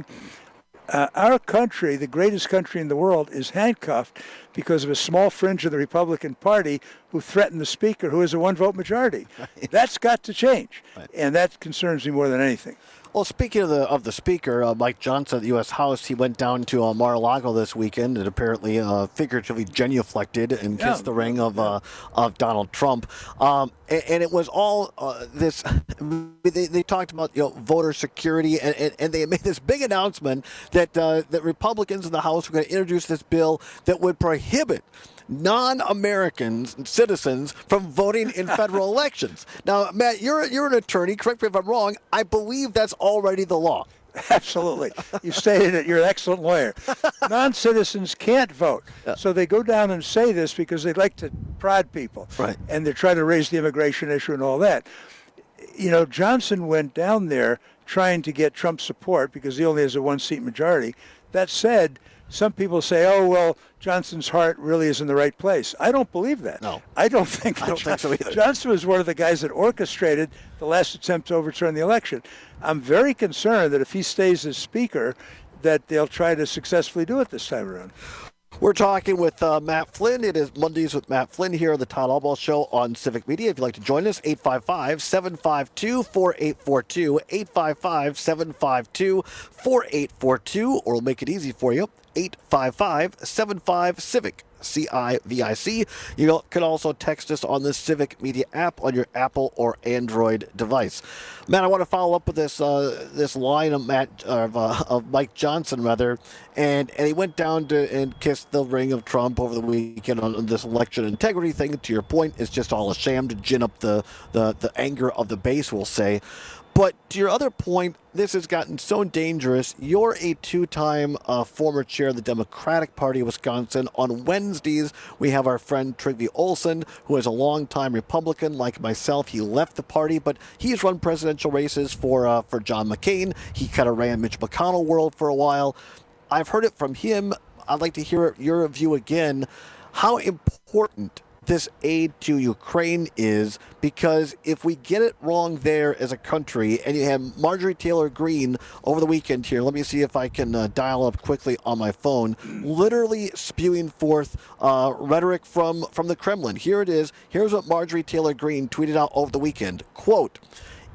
Uh, our country, the greatest country in the world, is handcuffed because of a small fringe of the Republican Party who threatened the Speaker, who is a one-vote majority. Right. That's got to change, right. And that concerns me more than anything. Well, speaking of the of the Speaker, uh, Mike Johnson of the U S House, he went down to uh, Mar-a-Lago this weekend and apparently uh, figuratively genuflected and kissed yeah. the ring of uh, of Donald Trump. Um, and, and it was all uh, this, they, they talked about you know voter security, and, and, and they made this big announcement that, uh, that Republicans in the House were going to introduce this bill that would prohibit non-Americans, citizens, from voting in federal elections. Now, Matt, you're you're an attorney. Correct me if I'm wrong. I believe that's already the law. Absolutely. You stated it. You're an excellent lawyer. Non-citizens can't vote. Yeah. So they go down and say this because they like to prod people. Right. And they're trying to raise the immigration issue and all that. You know, Johnson went down there trying to get Trump support because he only has a one-seat majority. That said, some people say, oh, well, Johnson's heart really is in the right place. I don't believe that. No. I don't think that I don't John- think so either. Johnson was one of the guys that orchestrated the last attempt to overturn the election. I'm very concerned that if he stays as Speaker, that they'll try to successfully do it this time around. We're talking with uh, Matt Flynn. It is Mondays with Matt Flynn here on the Todd Albaugh Show on Civic Media. If you'd like to join us, eight five five, seven five two, four eight four two, eight five five, seven five two, four eight four two, or we'll make it easy for you, eight five five, seven five, CIVIC. C I V I C. You can also text us on the Civic Media app on your Apple or Android device. Matt, I want to follow up with this uh, this line of Matt of, uh, of Mike Johnson rather, and and he went down to and kissed the ring of Trump over the weekend on this election integrity thing. To your point, it's just all a sham to gin up the the, the anger of the base, we'll say. But to your other point, this has gotten so dangerous. You're a two-time uh, former chair of the Democratic Party of Wisconsin. On Wednesdays, we have our friend Trygve Olsen, who is a longtime Republican like myself. He left the party, but he's run presidential races for uh, for John McCain. He kind of ran Mitch McConnell world for a while. I've heard it from him. I'd like to hear your view again. How important this aid to Ukraine is, because if we get it wrong there as a country, and you have Marjorie Taylor Greene over the weekend here, let me see if I can uh, dial up quickly on my phone, literally spewing forth uh, rhetoric from, from the Kremlin. Here it is. Here's what Marjorie Taylor Greene tweeted out over the weekend. Quote,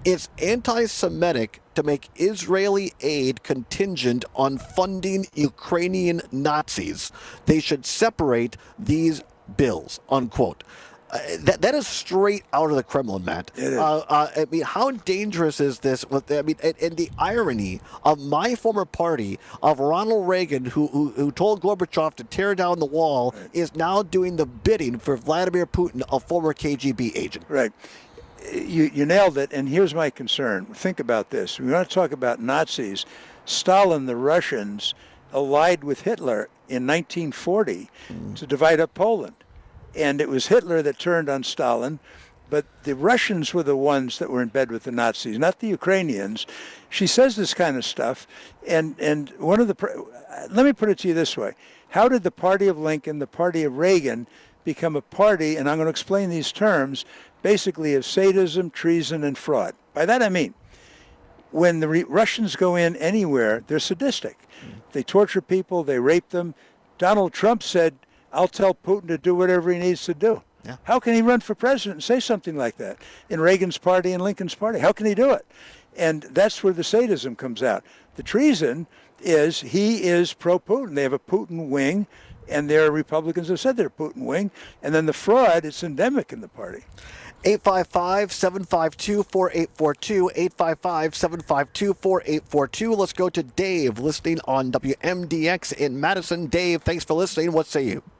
It's anti-Semitic to make Israeli aid contingent on funding Ukrainian Nazis. They should separate these bills, unquote. Uh, that that is straight out of the Kremlin, Matt. It is. Uh, uh, I mean, how dangerous is this? With I mean, and, and the irony of my former party, of Ronald Reagan, who who, who told Gorbachev to tear down the wall, right. is now doing the bidding for Vladimir Putin, a former K G B agent. Right. You you nailed it. And here's my concern. Think about this. We want to talk about Nazis. Stalin, the Russians, allied with Hitler in nineteen forty mm. to divide up Poland. And it was Hitler that turned on Stalin, but the Russians were the ones that were in bed with the Nazis, not the Ukrainians. She says this kind of stuff, and, and one of the, let me put it to you this way. How did the party of Lincoln, the party of Reagan, become a party, and I'm going to explain these terms, basically of sadism, treason, and fraud? By that I mean, when the re- Russians go in anywhere, they're sadistic. Mm. They torture people, they rape them. Donald Trump said, I'll tell Putin to do whatever he needs to do. Yeah. How can he run for president and say something like that in Reagan's party and Lincoln's party? How can he do it? And that's where the sadism comes out. The treason is he is pro-Putin. They have a Putin wing, and there are Republicans who said they're Putin wing. And then the fraud, it's endemic in the party. eight five five, seven five two, four eight four two, eight five five, seven five two, four eight four two. Let's go to Dave, listening on W M D X in Madison. Dave, thanks for listening. What say you?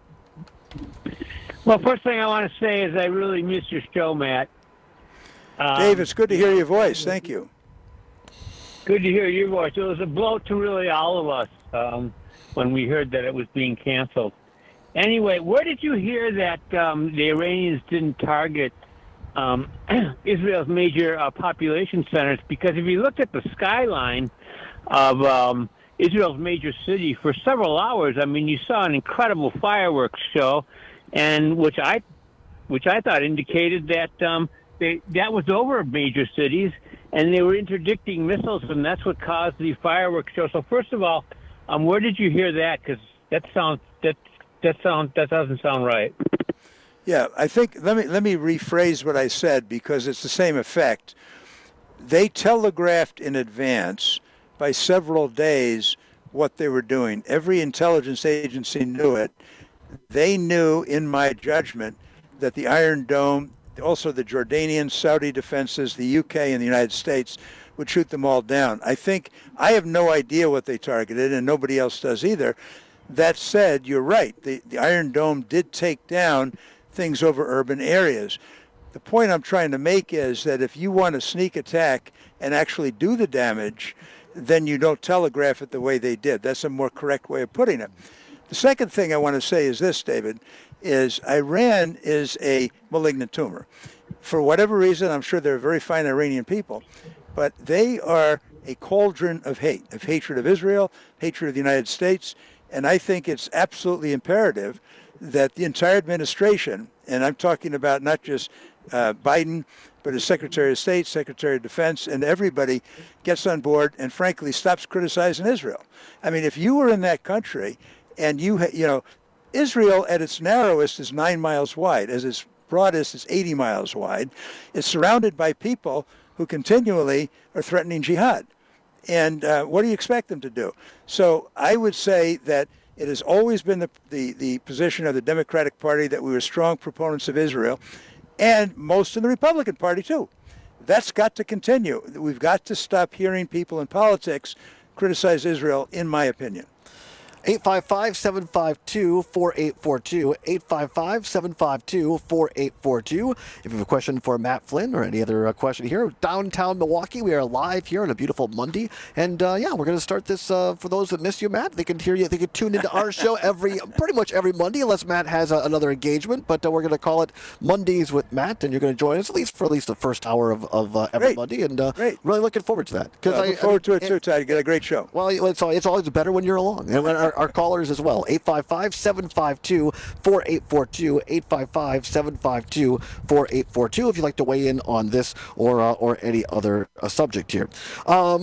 Well, first thing I want to say is I really miss your show, Matt. Um, Dave, it's good to hear your voice. Thank you. Good to hear your voice. It was a blow to really all of us um, when we heard that it was being canceled. Anyway, where did you hear that um, the Iranians didn't target um, Israel's major uh, population centers? Because if you looked at the skyline of um, Israel's major city for several hours, I mean, you saw an incredible fireworks show, and which I, which I thought indicated that um, they, that was over major cities, and they were interdicting missiles, and that's what caused the fireworks show. So first of all, um, where did you hear that? Because that sounds that that sounds that doesn't sound right. Yeah, I think let me let me rephrase what I said because it's the same effect. They telegraphed in advance by several days what they were doing. Every intelligence agency knew it. They knew, in my judgment, that the Iron Dome, also the Jordanian, Saudi defenses, the U K, and the United States would shoot them all down. I think, I have no idea what they targeted, and nobody else does either. That said, you're right. The, the Iron Dome did take down things over urban areas. The point I'm trying to make is that if you want a sneak attack and actually do the damage, then you don't telegraph it the way they did. That's a more correct way of putting it. The second thing I want to say is this, David, is Iran is a malignant tumor. For whatever reason, I'm sure they're very fine Iranian people, but they are a cauldron of hate, of hatred of Israel, hatred of the United States, and I think it's absolutely imperative that the entire administration, and I'm talking about not just uh, Biden, but as Secretary of State, Secretary of Defense, and everybody gets on board and, frankly, stops criticizing Israel. I mean, if you were in that country and you, you know, Israel at its narrowest is nine miles wide, as its broadest is eighty miles wide. It's surrounded by people who continually are threatening jihad. And uh, what do you expect them to do? So I would say that it has always been the, the, the position of the Democratic Party that we were strong proponents of Israel, and most in the Republican Party, too. That's got to continue. We've got to stop hearing people in politics criticize Israel, in my opinion. eight five five, seven five two, four eight four two, eight five five, seven five two, four eight four two. If you have a question for Matt Flynn or any other uh, question here, downtown Milwaukee, we are live here on a beautiful Monday. And, uh, yeah, we're going to start this uh, for those that miss you, Matt. They can hear you. They can tune into our show every, pretty much every Monday, unless Matt has uh, another engagement. But uh, we're going to call it Mondays with Matt, and you're going to join us at least for at least the first hour of, of uh, every Great. Monday. And uh, Great. really looking forward to that. Uh, I look forward I, to it, too, Todd. You get a great show. Well, it's, it's always better when you're along. And our, our call as well. eight five five, seven five two, four eight four two, eight five five, seven five two, four eight four two if you'd like to weigh in on this or uh, or any other uh, subject here. Um,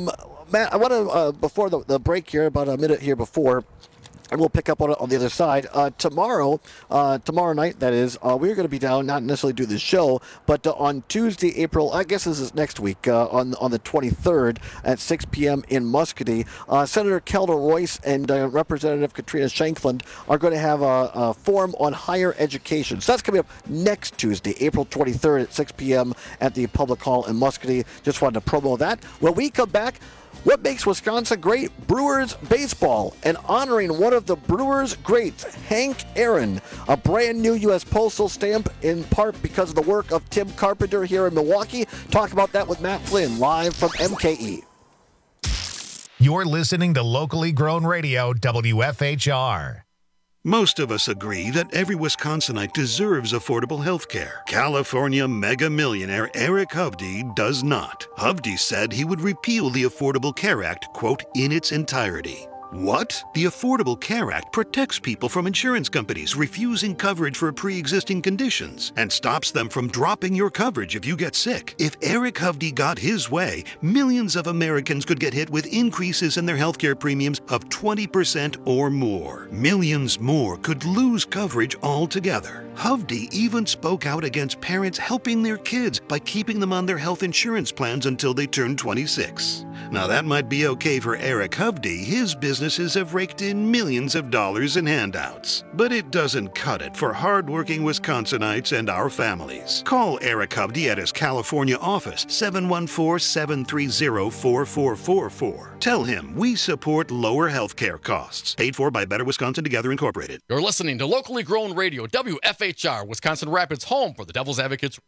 Matt, I want to, uh, before the, the break here, about a minute here before, and we'll pick up on it on the other side. Uh, tomorrow, uh, tomorrow night, that is, uh, we're going to be down, not necessarily do the show, but uh, on Tuesday, April, I guess this is next week, uh, on on the twenty-third at six p.m. in Muscatine, uh, Senator Kelda Royce and uh, Representative Katrina Shankland are going to have a, a forum on higher education. So that's coming up next Tuesday, April twenty-third at six p.m. at the Public Hall in Muscatine. Just wanted to promo that. When we come back, what makes Wisconsin great? Brewers baseball, and honoring one of the Brewers greats, Hank Aaron, a brand new U S Postal stamp in part because of the work of Tim Carpenter here in Milwaukee. Talk about that with Matt Flynn, live from M K E. You're listening to Locally Grown Radio, W F H R. Most of us agree that every Wisconsinite deserves affordable health care. California mega millionaire Eric Hovde does not. Hovde said he would repeal the Affordable Care Act, quote, in its entirety. What? The Affordable Care Act protects people from insurance companies refusing coverage for pre-existing conditions and stops them from dropping your coverage if you get sick. If Eric Hovde got his way, millions of Americans could get hit with increases in their healthcare premiums of twenty percent or more. Millions more could lose coverage altogether. Hovde even spoke out against parents helping their kids by keeping them on their health insurance plans until they turn twenty-six. Now that might be okay for Eric Hovde. His businesses have raked in millions of dollars in handouts. But it doesn't cut it for hardworking Wisconsinites and our families. Call Eric Hovde at his California office, seven one four, seven three zero, four four four four. Tell him we support lower health care costs. Paid for by Better Wisconsin Together Incorporated. You're listening to Locally Grown Radio, W F H R, Wisconsin Rapids, home for the Devil's Advocates.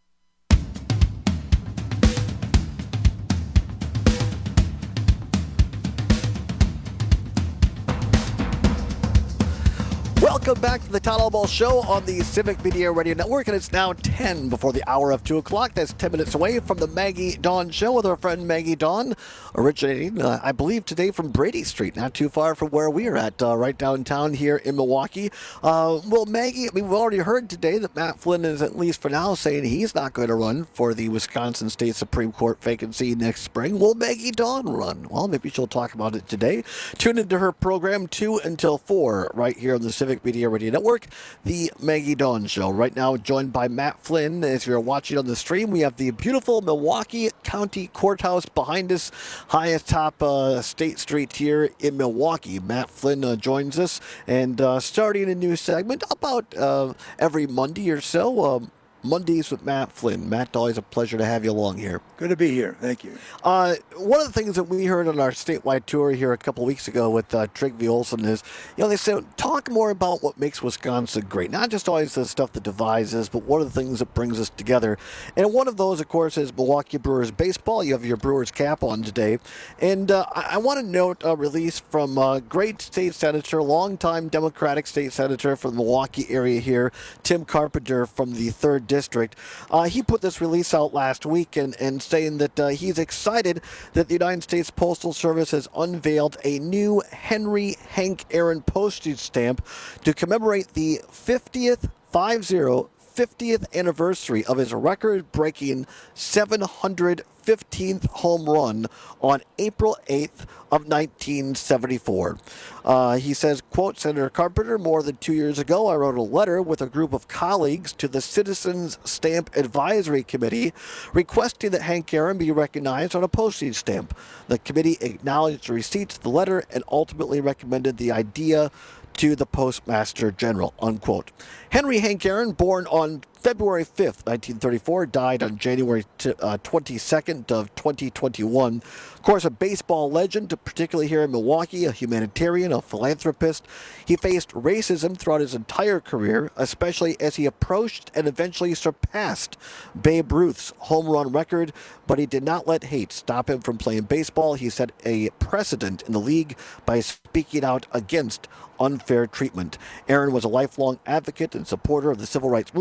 Welcome back to the Todd Albaugh Show on the Civic Media Radio Network, and it's now ten before the hour of two o'clock. That's ten minutes away from the Maggie Dawn Show with our friend Maggie Dawn, originating, uh, I believe, today from Brady Street, not too far from where we are at, uh, right downtown here in Milwaukee. Uh, well, Maggie, I mean, we've already heard today that Matt Flynn is, at least for now, saying he's not going to run for the Wisconsin State Supreme Court vacancy next spring. Will Maggie Dawn run? Well, maybe she'll talk about it today. Tune into her program two until four right here on the Civic Media Radio Network, the Maggie Dawn Show. Right now, joined by Matt Flynn. As you're watching on the stream, we have the beautiful Milwaukee County Courthouse behind us, highest top uh, State Street here in Milwaukee. Matt Flynn uh, joins us, and uh, starting a new segment about uh, every Monday or so. Um, Mondays with Matt Flynn. Matt, always a pleasure to have you along here. Good to be here. Thank you. Uh, one of the things that we heard on our statewide tour here a couple weeks ago with uh, Trygve Olsen is, you know, they said, talk more about what makes Wisconsin great. Not just always the stuff that divides us, but what are the things that brings us together. And one of those, of course, is Milwaukee Brewers baseball. You have your Brewers cap on today. And uh, I, I want to note a release from uh, great state senator, longtime Democratic state senator from the Milwaukee area here, Tim Carpenter from the third District. District. Uh, he put this release out last week and, and saying that uh, he's excited that the United States Postal Service has unveiled a new Henry Hank Aaron postage stamp to commemorate the fiftieth, five zero, fiftieth anniversary of his record-breaking seven hundred fifteenth home run on April eighth of nineteen seventy-four. Uh, he says, quote, Senator Carpenter, more than two years ago, I wrote a letter with a group of colleagues to the Citizens Stamp Advisory Committee requesting that Hank Aaron be recognized on a postage stamp. The committee acknowledged the receipt of the letter and ultimately recommended the idea to the Postmaster General, unquote. Henry Hank Aaron, born on February fifth, nineteen thirty-four, died on January twenty-second of twenty twenty-one. Of course, a baseball legend, particularly here in Milwaukee, a humanitarian, a philanthropist. He faced racism throughout his entire career, especially as he approached and eventually surpassed Babe Ruth's home run record, but he did not let hate stop him from playing baseball. He set a precedent in the league by speaking out against unfair treatment. Aaron was a lifelong advocate and supporter of the civil rights movement.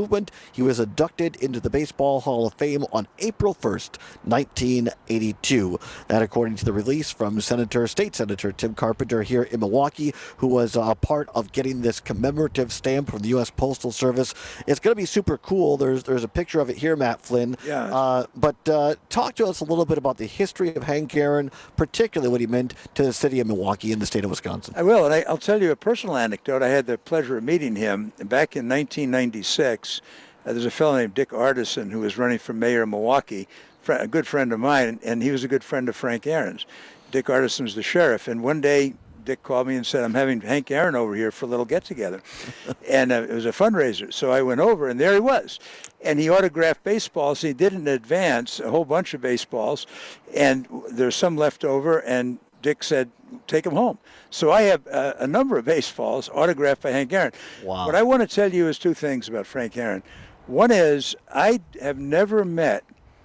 He was inducted into the Baseball Hall of Fame on April first, nineteen eighty-two. That according to the release from Senator, State Senator Tim Carpenter here in Milwaukee, who was a part of getting this commemorative stamp from the U S Postal Service. It's going to be super cool. There's there's a picture of it here, Matt Flynn. Yeah. Uh, but uh, talk to us a little bit about the history of Hank Aaron, particularly what he meant to the city of Milwaukee and the state of Wisconsin. I will, and I, I'll tell you a personal anecdote. I had the pleasure of meeting him back in nineteen ninety-six. Uh, there's a fellow named Dick Artisan who was running for mayor of Milwaukee, fr- a good friend of mine, and he was a good friend of Frank Aaron's. Dick Artisan's the sheriff, and one day Dick called me and said, I'm having Hank Aaron over here for a little get-together. and uh, it was a fundraiser. So I went over, and there he was. And he autographed baseballs. He did in advance a whole bunch of baseballs, and there's some left over, and Dick said, take them home. So I have uh, a number of baseballs autographed by Hank Aaron. Wow. What I want to tell you is two things about Frank Aaron. One is I have never met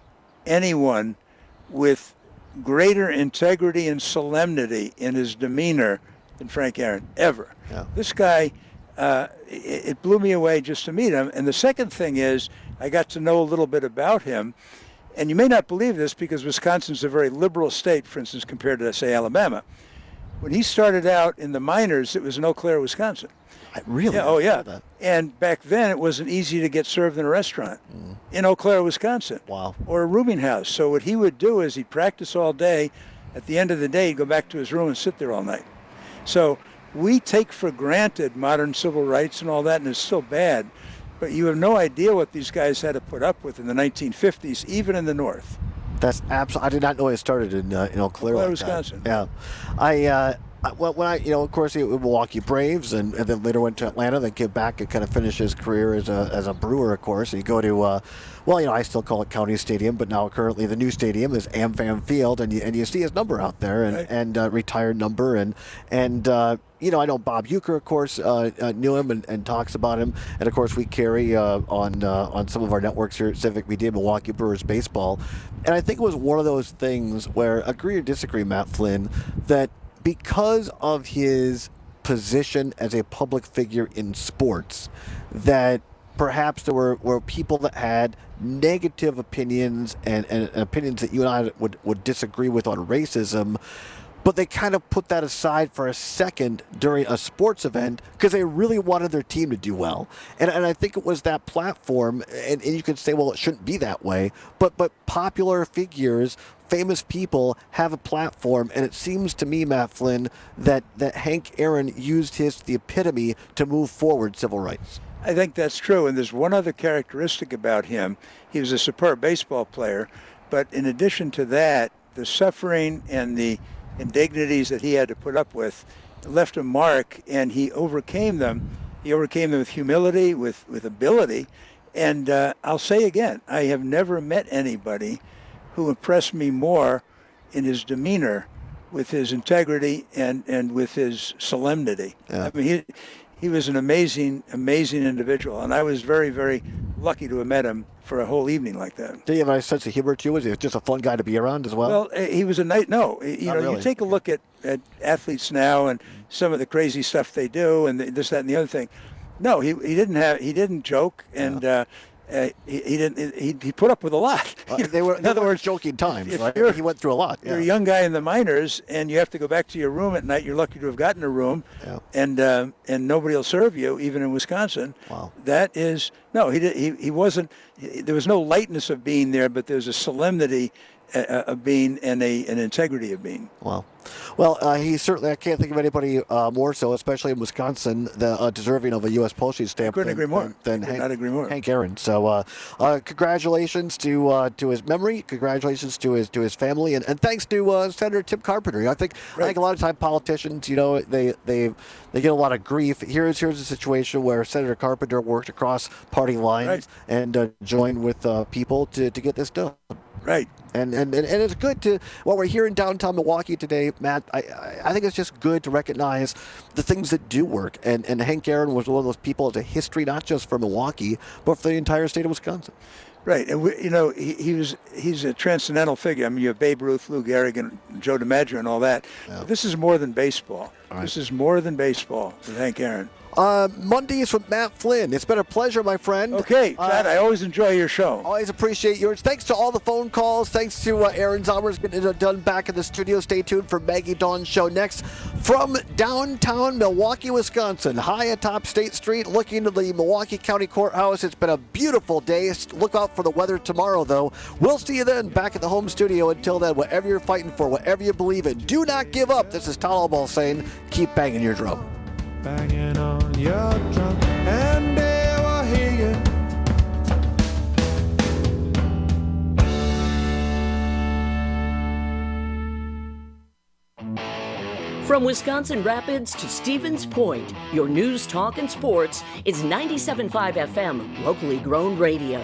anyone with greater integrity and solemnity in his demeanor than Frank Aaron, ever. Yeah. This guy, uh, it, it blew me away just to meet him. And the second thing is I got to know a little bit about him. And you may not believe this because Wisconsin's a very liberal state, for instance, compared to, say, Alabama. When he started out in the minors, it was in Eau Claire, Wisconsin. I really? Yeah, oh, yeah. And back then, it wasn't easy to get served in a restaurant mm. in Eau Claire, Wisconsin. Wow. Or a rooming house. So what he would do is he'd practice all day. At the end of the day, he'd go back to his room and sit there all night. So we take for granted modern civil rights and all that, and it's still bad. But you have no idea what these guys had to put up with in the nineteen fifties, even in the North. That's absolutely. I did not know it started in uh, in Eau Claire, Eau Claire, like Wisconsin. That. Yeah, I. Uh, I- well, when I, you know, of course, he was Milwaukee Braves, and, and then later went to Atlanta. Then came back and kind of finished his career as a as a Brewer, of course. And you go to, uh, well, you know, I still call it County Stadium, but now currently the new stadium is AmFam Field, and you and you see his number out there, and Right. and uh, retired number, and and. Uh, You know, I know Bob Uecker, of course, uh, uh, knew him and, and talks about him. And, of course, we carry uh, on uh, on some of our networks here at Civic Media, Milwaukee Brewers Baseball. And I think it was one of those things where, agree or disagree, Matt Flynn, that because of his position as a public figure in sports, that perhaps there were, were people that had negative opinions and, and opinions that you and I would, would disagree with on racism, but they kind of put that aside for a second during a sports event because they really wanted their team to do well. And, and I think it was that platform, and, and you could say, well, it shouldn't be that way, but but popular figures, famous people have a platform, and it seems to me, Matt Flynn, that, that Hank Aaron used his the epitome to move forward civil rights. I think that's true, and there's one other characteristic about him. He was a superb baseball player, but in addition to that, the suffering and the indignities that he had to put up with left a mark, and he overcame them. He overcame them with humility, with, with ability. And uh, I'll say again, I have never met anybody who impressed me more in his demeanor, with his integrity and, and with his solemnity. Yeah. I mean, he, he was an amazing, amazing individual, and I was very, very lucky to have met him for a whole evening like that. Did he have a nice sense of humor, too? Was he just a fun guy to be around as well? Well, uh, he was a night. No, you Not know, really. you take a look at, at athletes now and some of the crazy stuff they do, and this, that, and the other thing. No, he he didn't have he didn't joke, and uh, uh, he, he didn't he, he put up with a lot. Uh, You know, they were, in they other were words, joking times, if right? you're- He went through a lot. Yeah. You're a young guy in the minors, and you have to go back to your room at night. You're lucky to have gotten a room, Yeah. and uh, and nobody will serve you, even in Wisconsin. Wow. That is no, he did, he he wasn't. There was no lightness of being there, but there's a solemnity uh, of being and a an integrity of being. Wow. Well, uh, he certainly, I can't think of anybody uh, more so, especially in Wisconsin, the, uh, deserving of a U S postage stamp. couldn't than, agree more. Than, than I could Hank, not agree more. Hank Aaron. So, uh, uh, congratulations to uh, to his memory. Congratulations to his to his family, and, and thanks to uh, Senator Tim Carpenter. I think I think a lot of time politicians, you know, they they they get a lot of grief. Here's here's a situation where Senator Carpenter worked across party lines Right. and uh, joined with uh, people to, to get this done. Right. And, and and and it's good to, while we're here in downtown Milwaukee today, Matt, I, I I think it's just good to recognize the things that do work. And, and Hank Aaron was one of those people as a history, not just for Milwaukee, but for the entire state of Wisconsin. Right, and we, you know he, he was he's a transcendental figure. I mean, you have Babe Ruth, Lou Gehrig, and Joe DiMaggio, and all that. Yeah. This is more than baseball. Right. This is more than baseball with Hank Aaron. Uh, Mondays with Matt Flynn. It's been a pleasure, my friend. Okay, Chad, uh, I always enjoy your show. Always appreciate yours. Thanks to all the phone calls. Thanks to uh, Aaron Zomers getting it done back in the studio. Stay tuned for Maggie Dawn's show next from downtown Milwaukee, Wisconsin. High atop State Street, looking into the Milwaukee County Courthouse. It's been a beautiful day. Look out for the weather tomorrow, though. We'll see you then back at the home studio. Until then, whatever you're fighting for, whatever you believe in, do not give up. This is Tal Ball saying, keep banging your drum. Banging on your drum, and they will hear you. From Wisconsin Rapids to Stevens Point, your news, talk, and sports is ninety-seven point five F M, locally grown radio.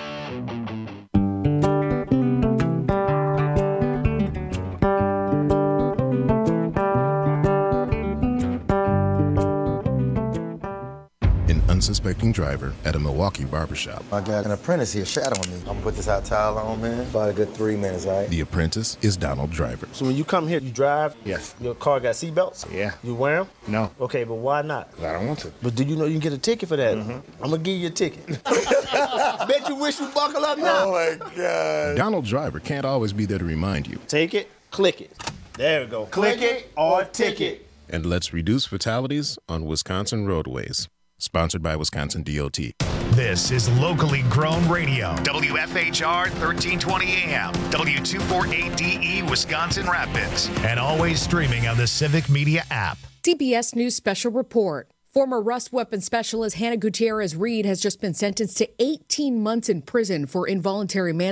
Unsuspecting driver at a Milwaukee barbershop. I got an apprentice here shadowing me. I'm gonna put this hot towel on, man. About a good three minutes, all right? The apprentice is Donald Driver. So when you come here, you drive? Yes. Your car got seatbelts? Yeah. You wear them? No. Okay, but why not? I don't want to. But do you know you can get a ticket for that? Mm-hmm. I'm gonna give you a ticket. Bet you wish you buckle up now. Oh my God. Donald Driver can't always be there to remind you. Take it, click it. There we go. Click, click it or ticket. And let's reduce fatalities on Wisconsin roadways. Sponsored by Wisconsin D O T. This is locally grown radio. W F H R thirteen twenty A M, W two forty-eight D E, Wisconsin Rapids. And always streaming on the Civic Media app. C B S News Special Report. Former Rust weapons specialist Hannah Gutierrez Reed has just been sentenced to eighteen months in prison for involuntary manslaughter.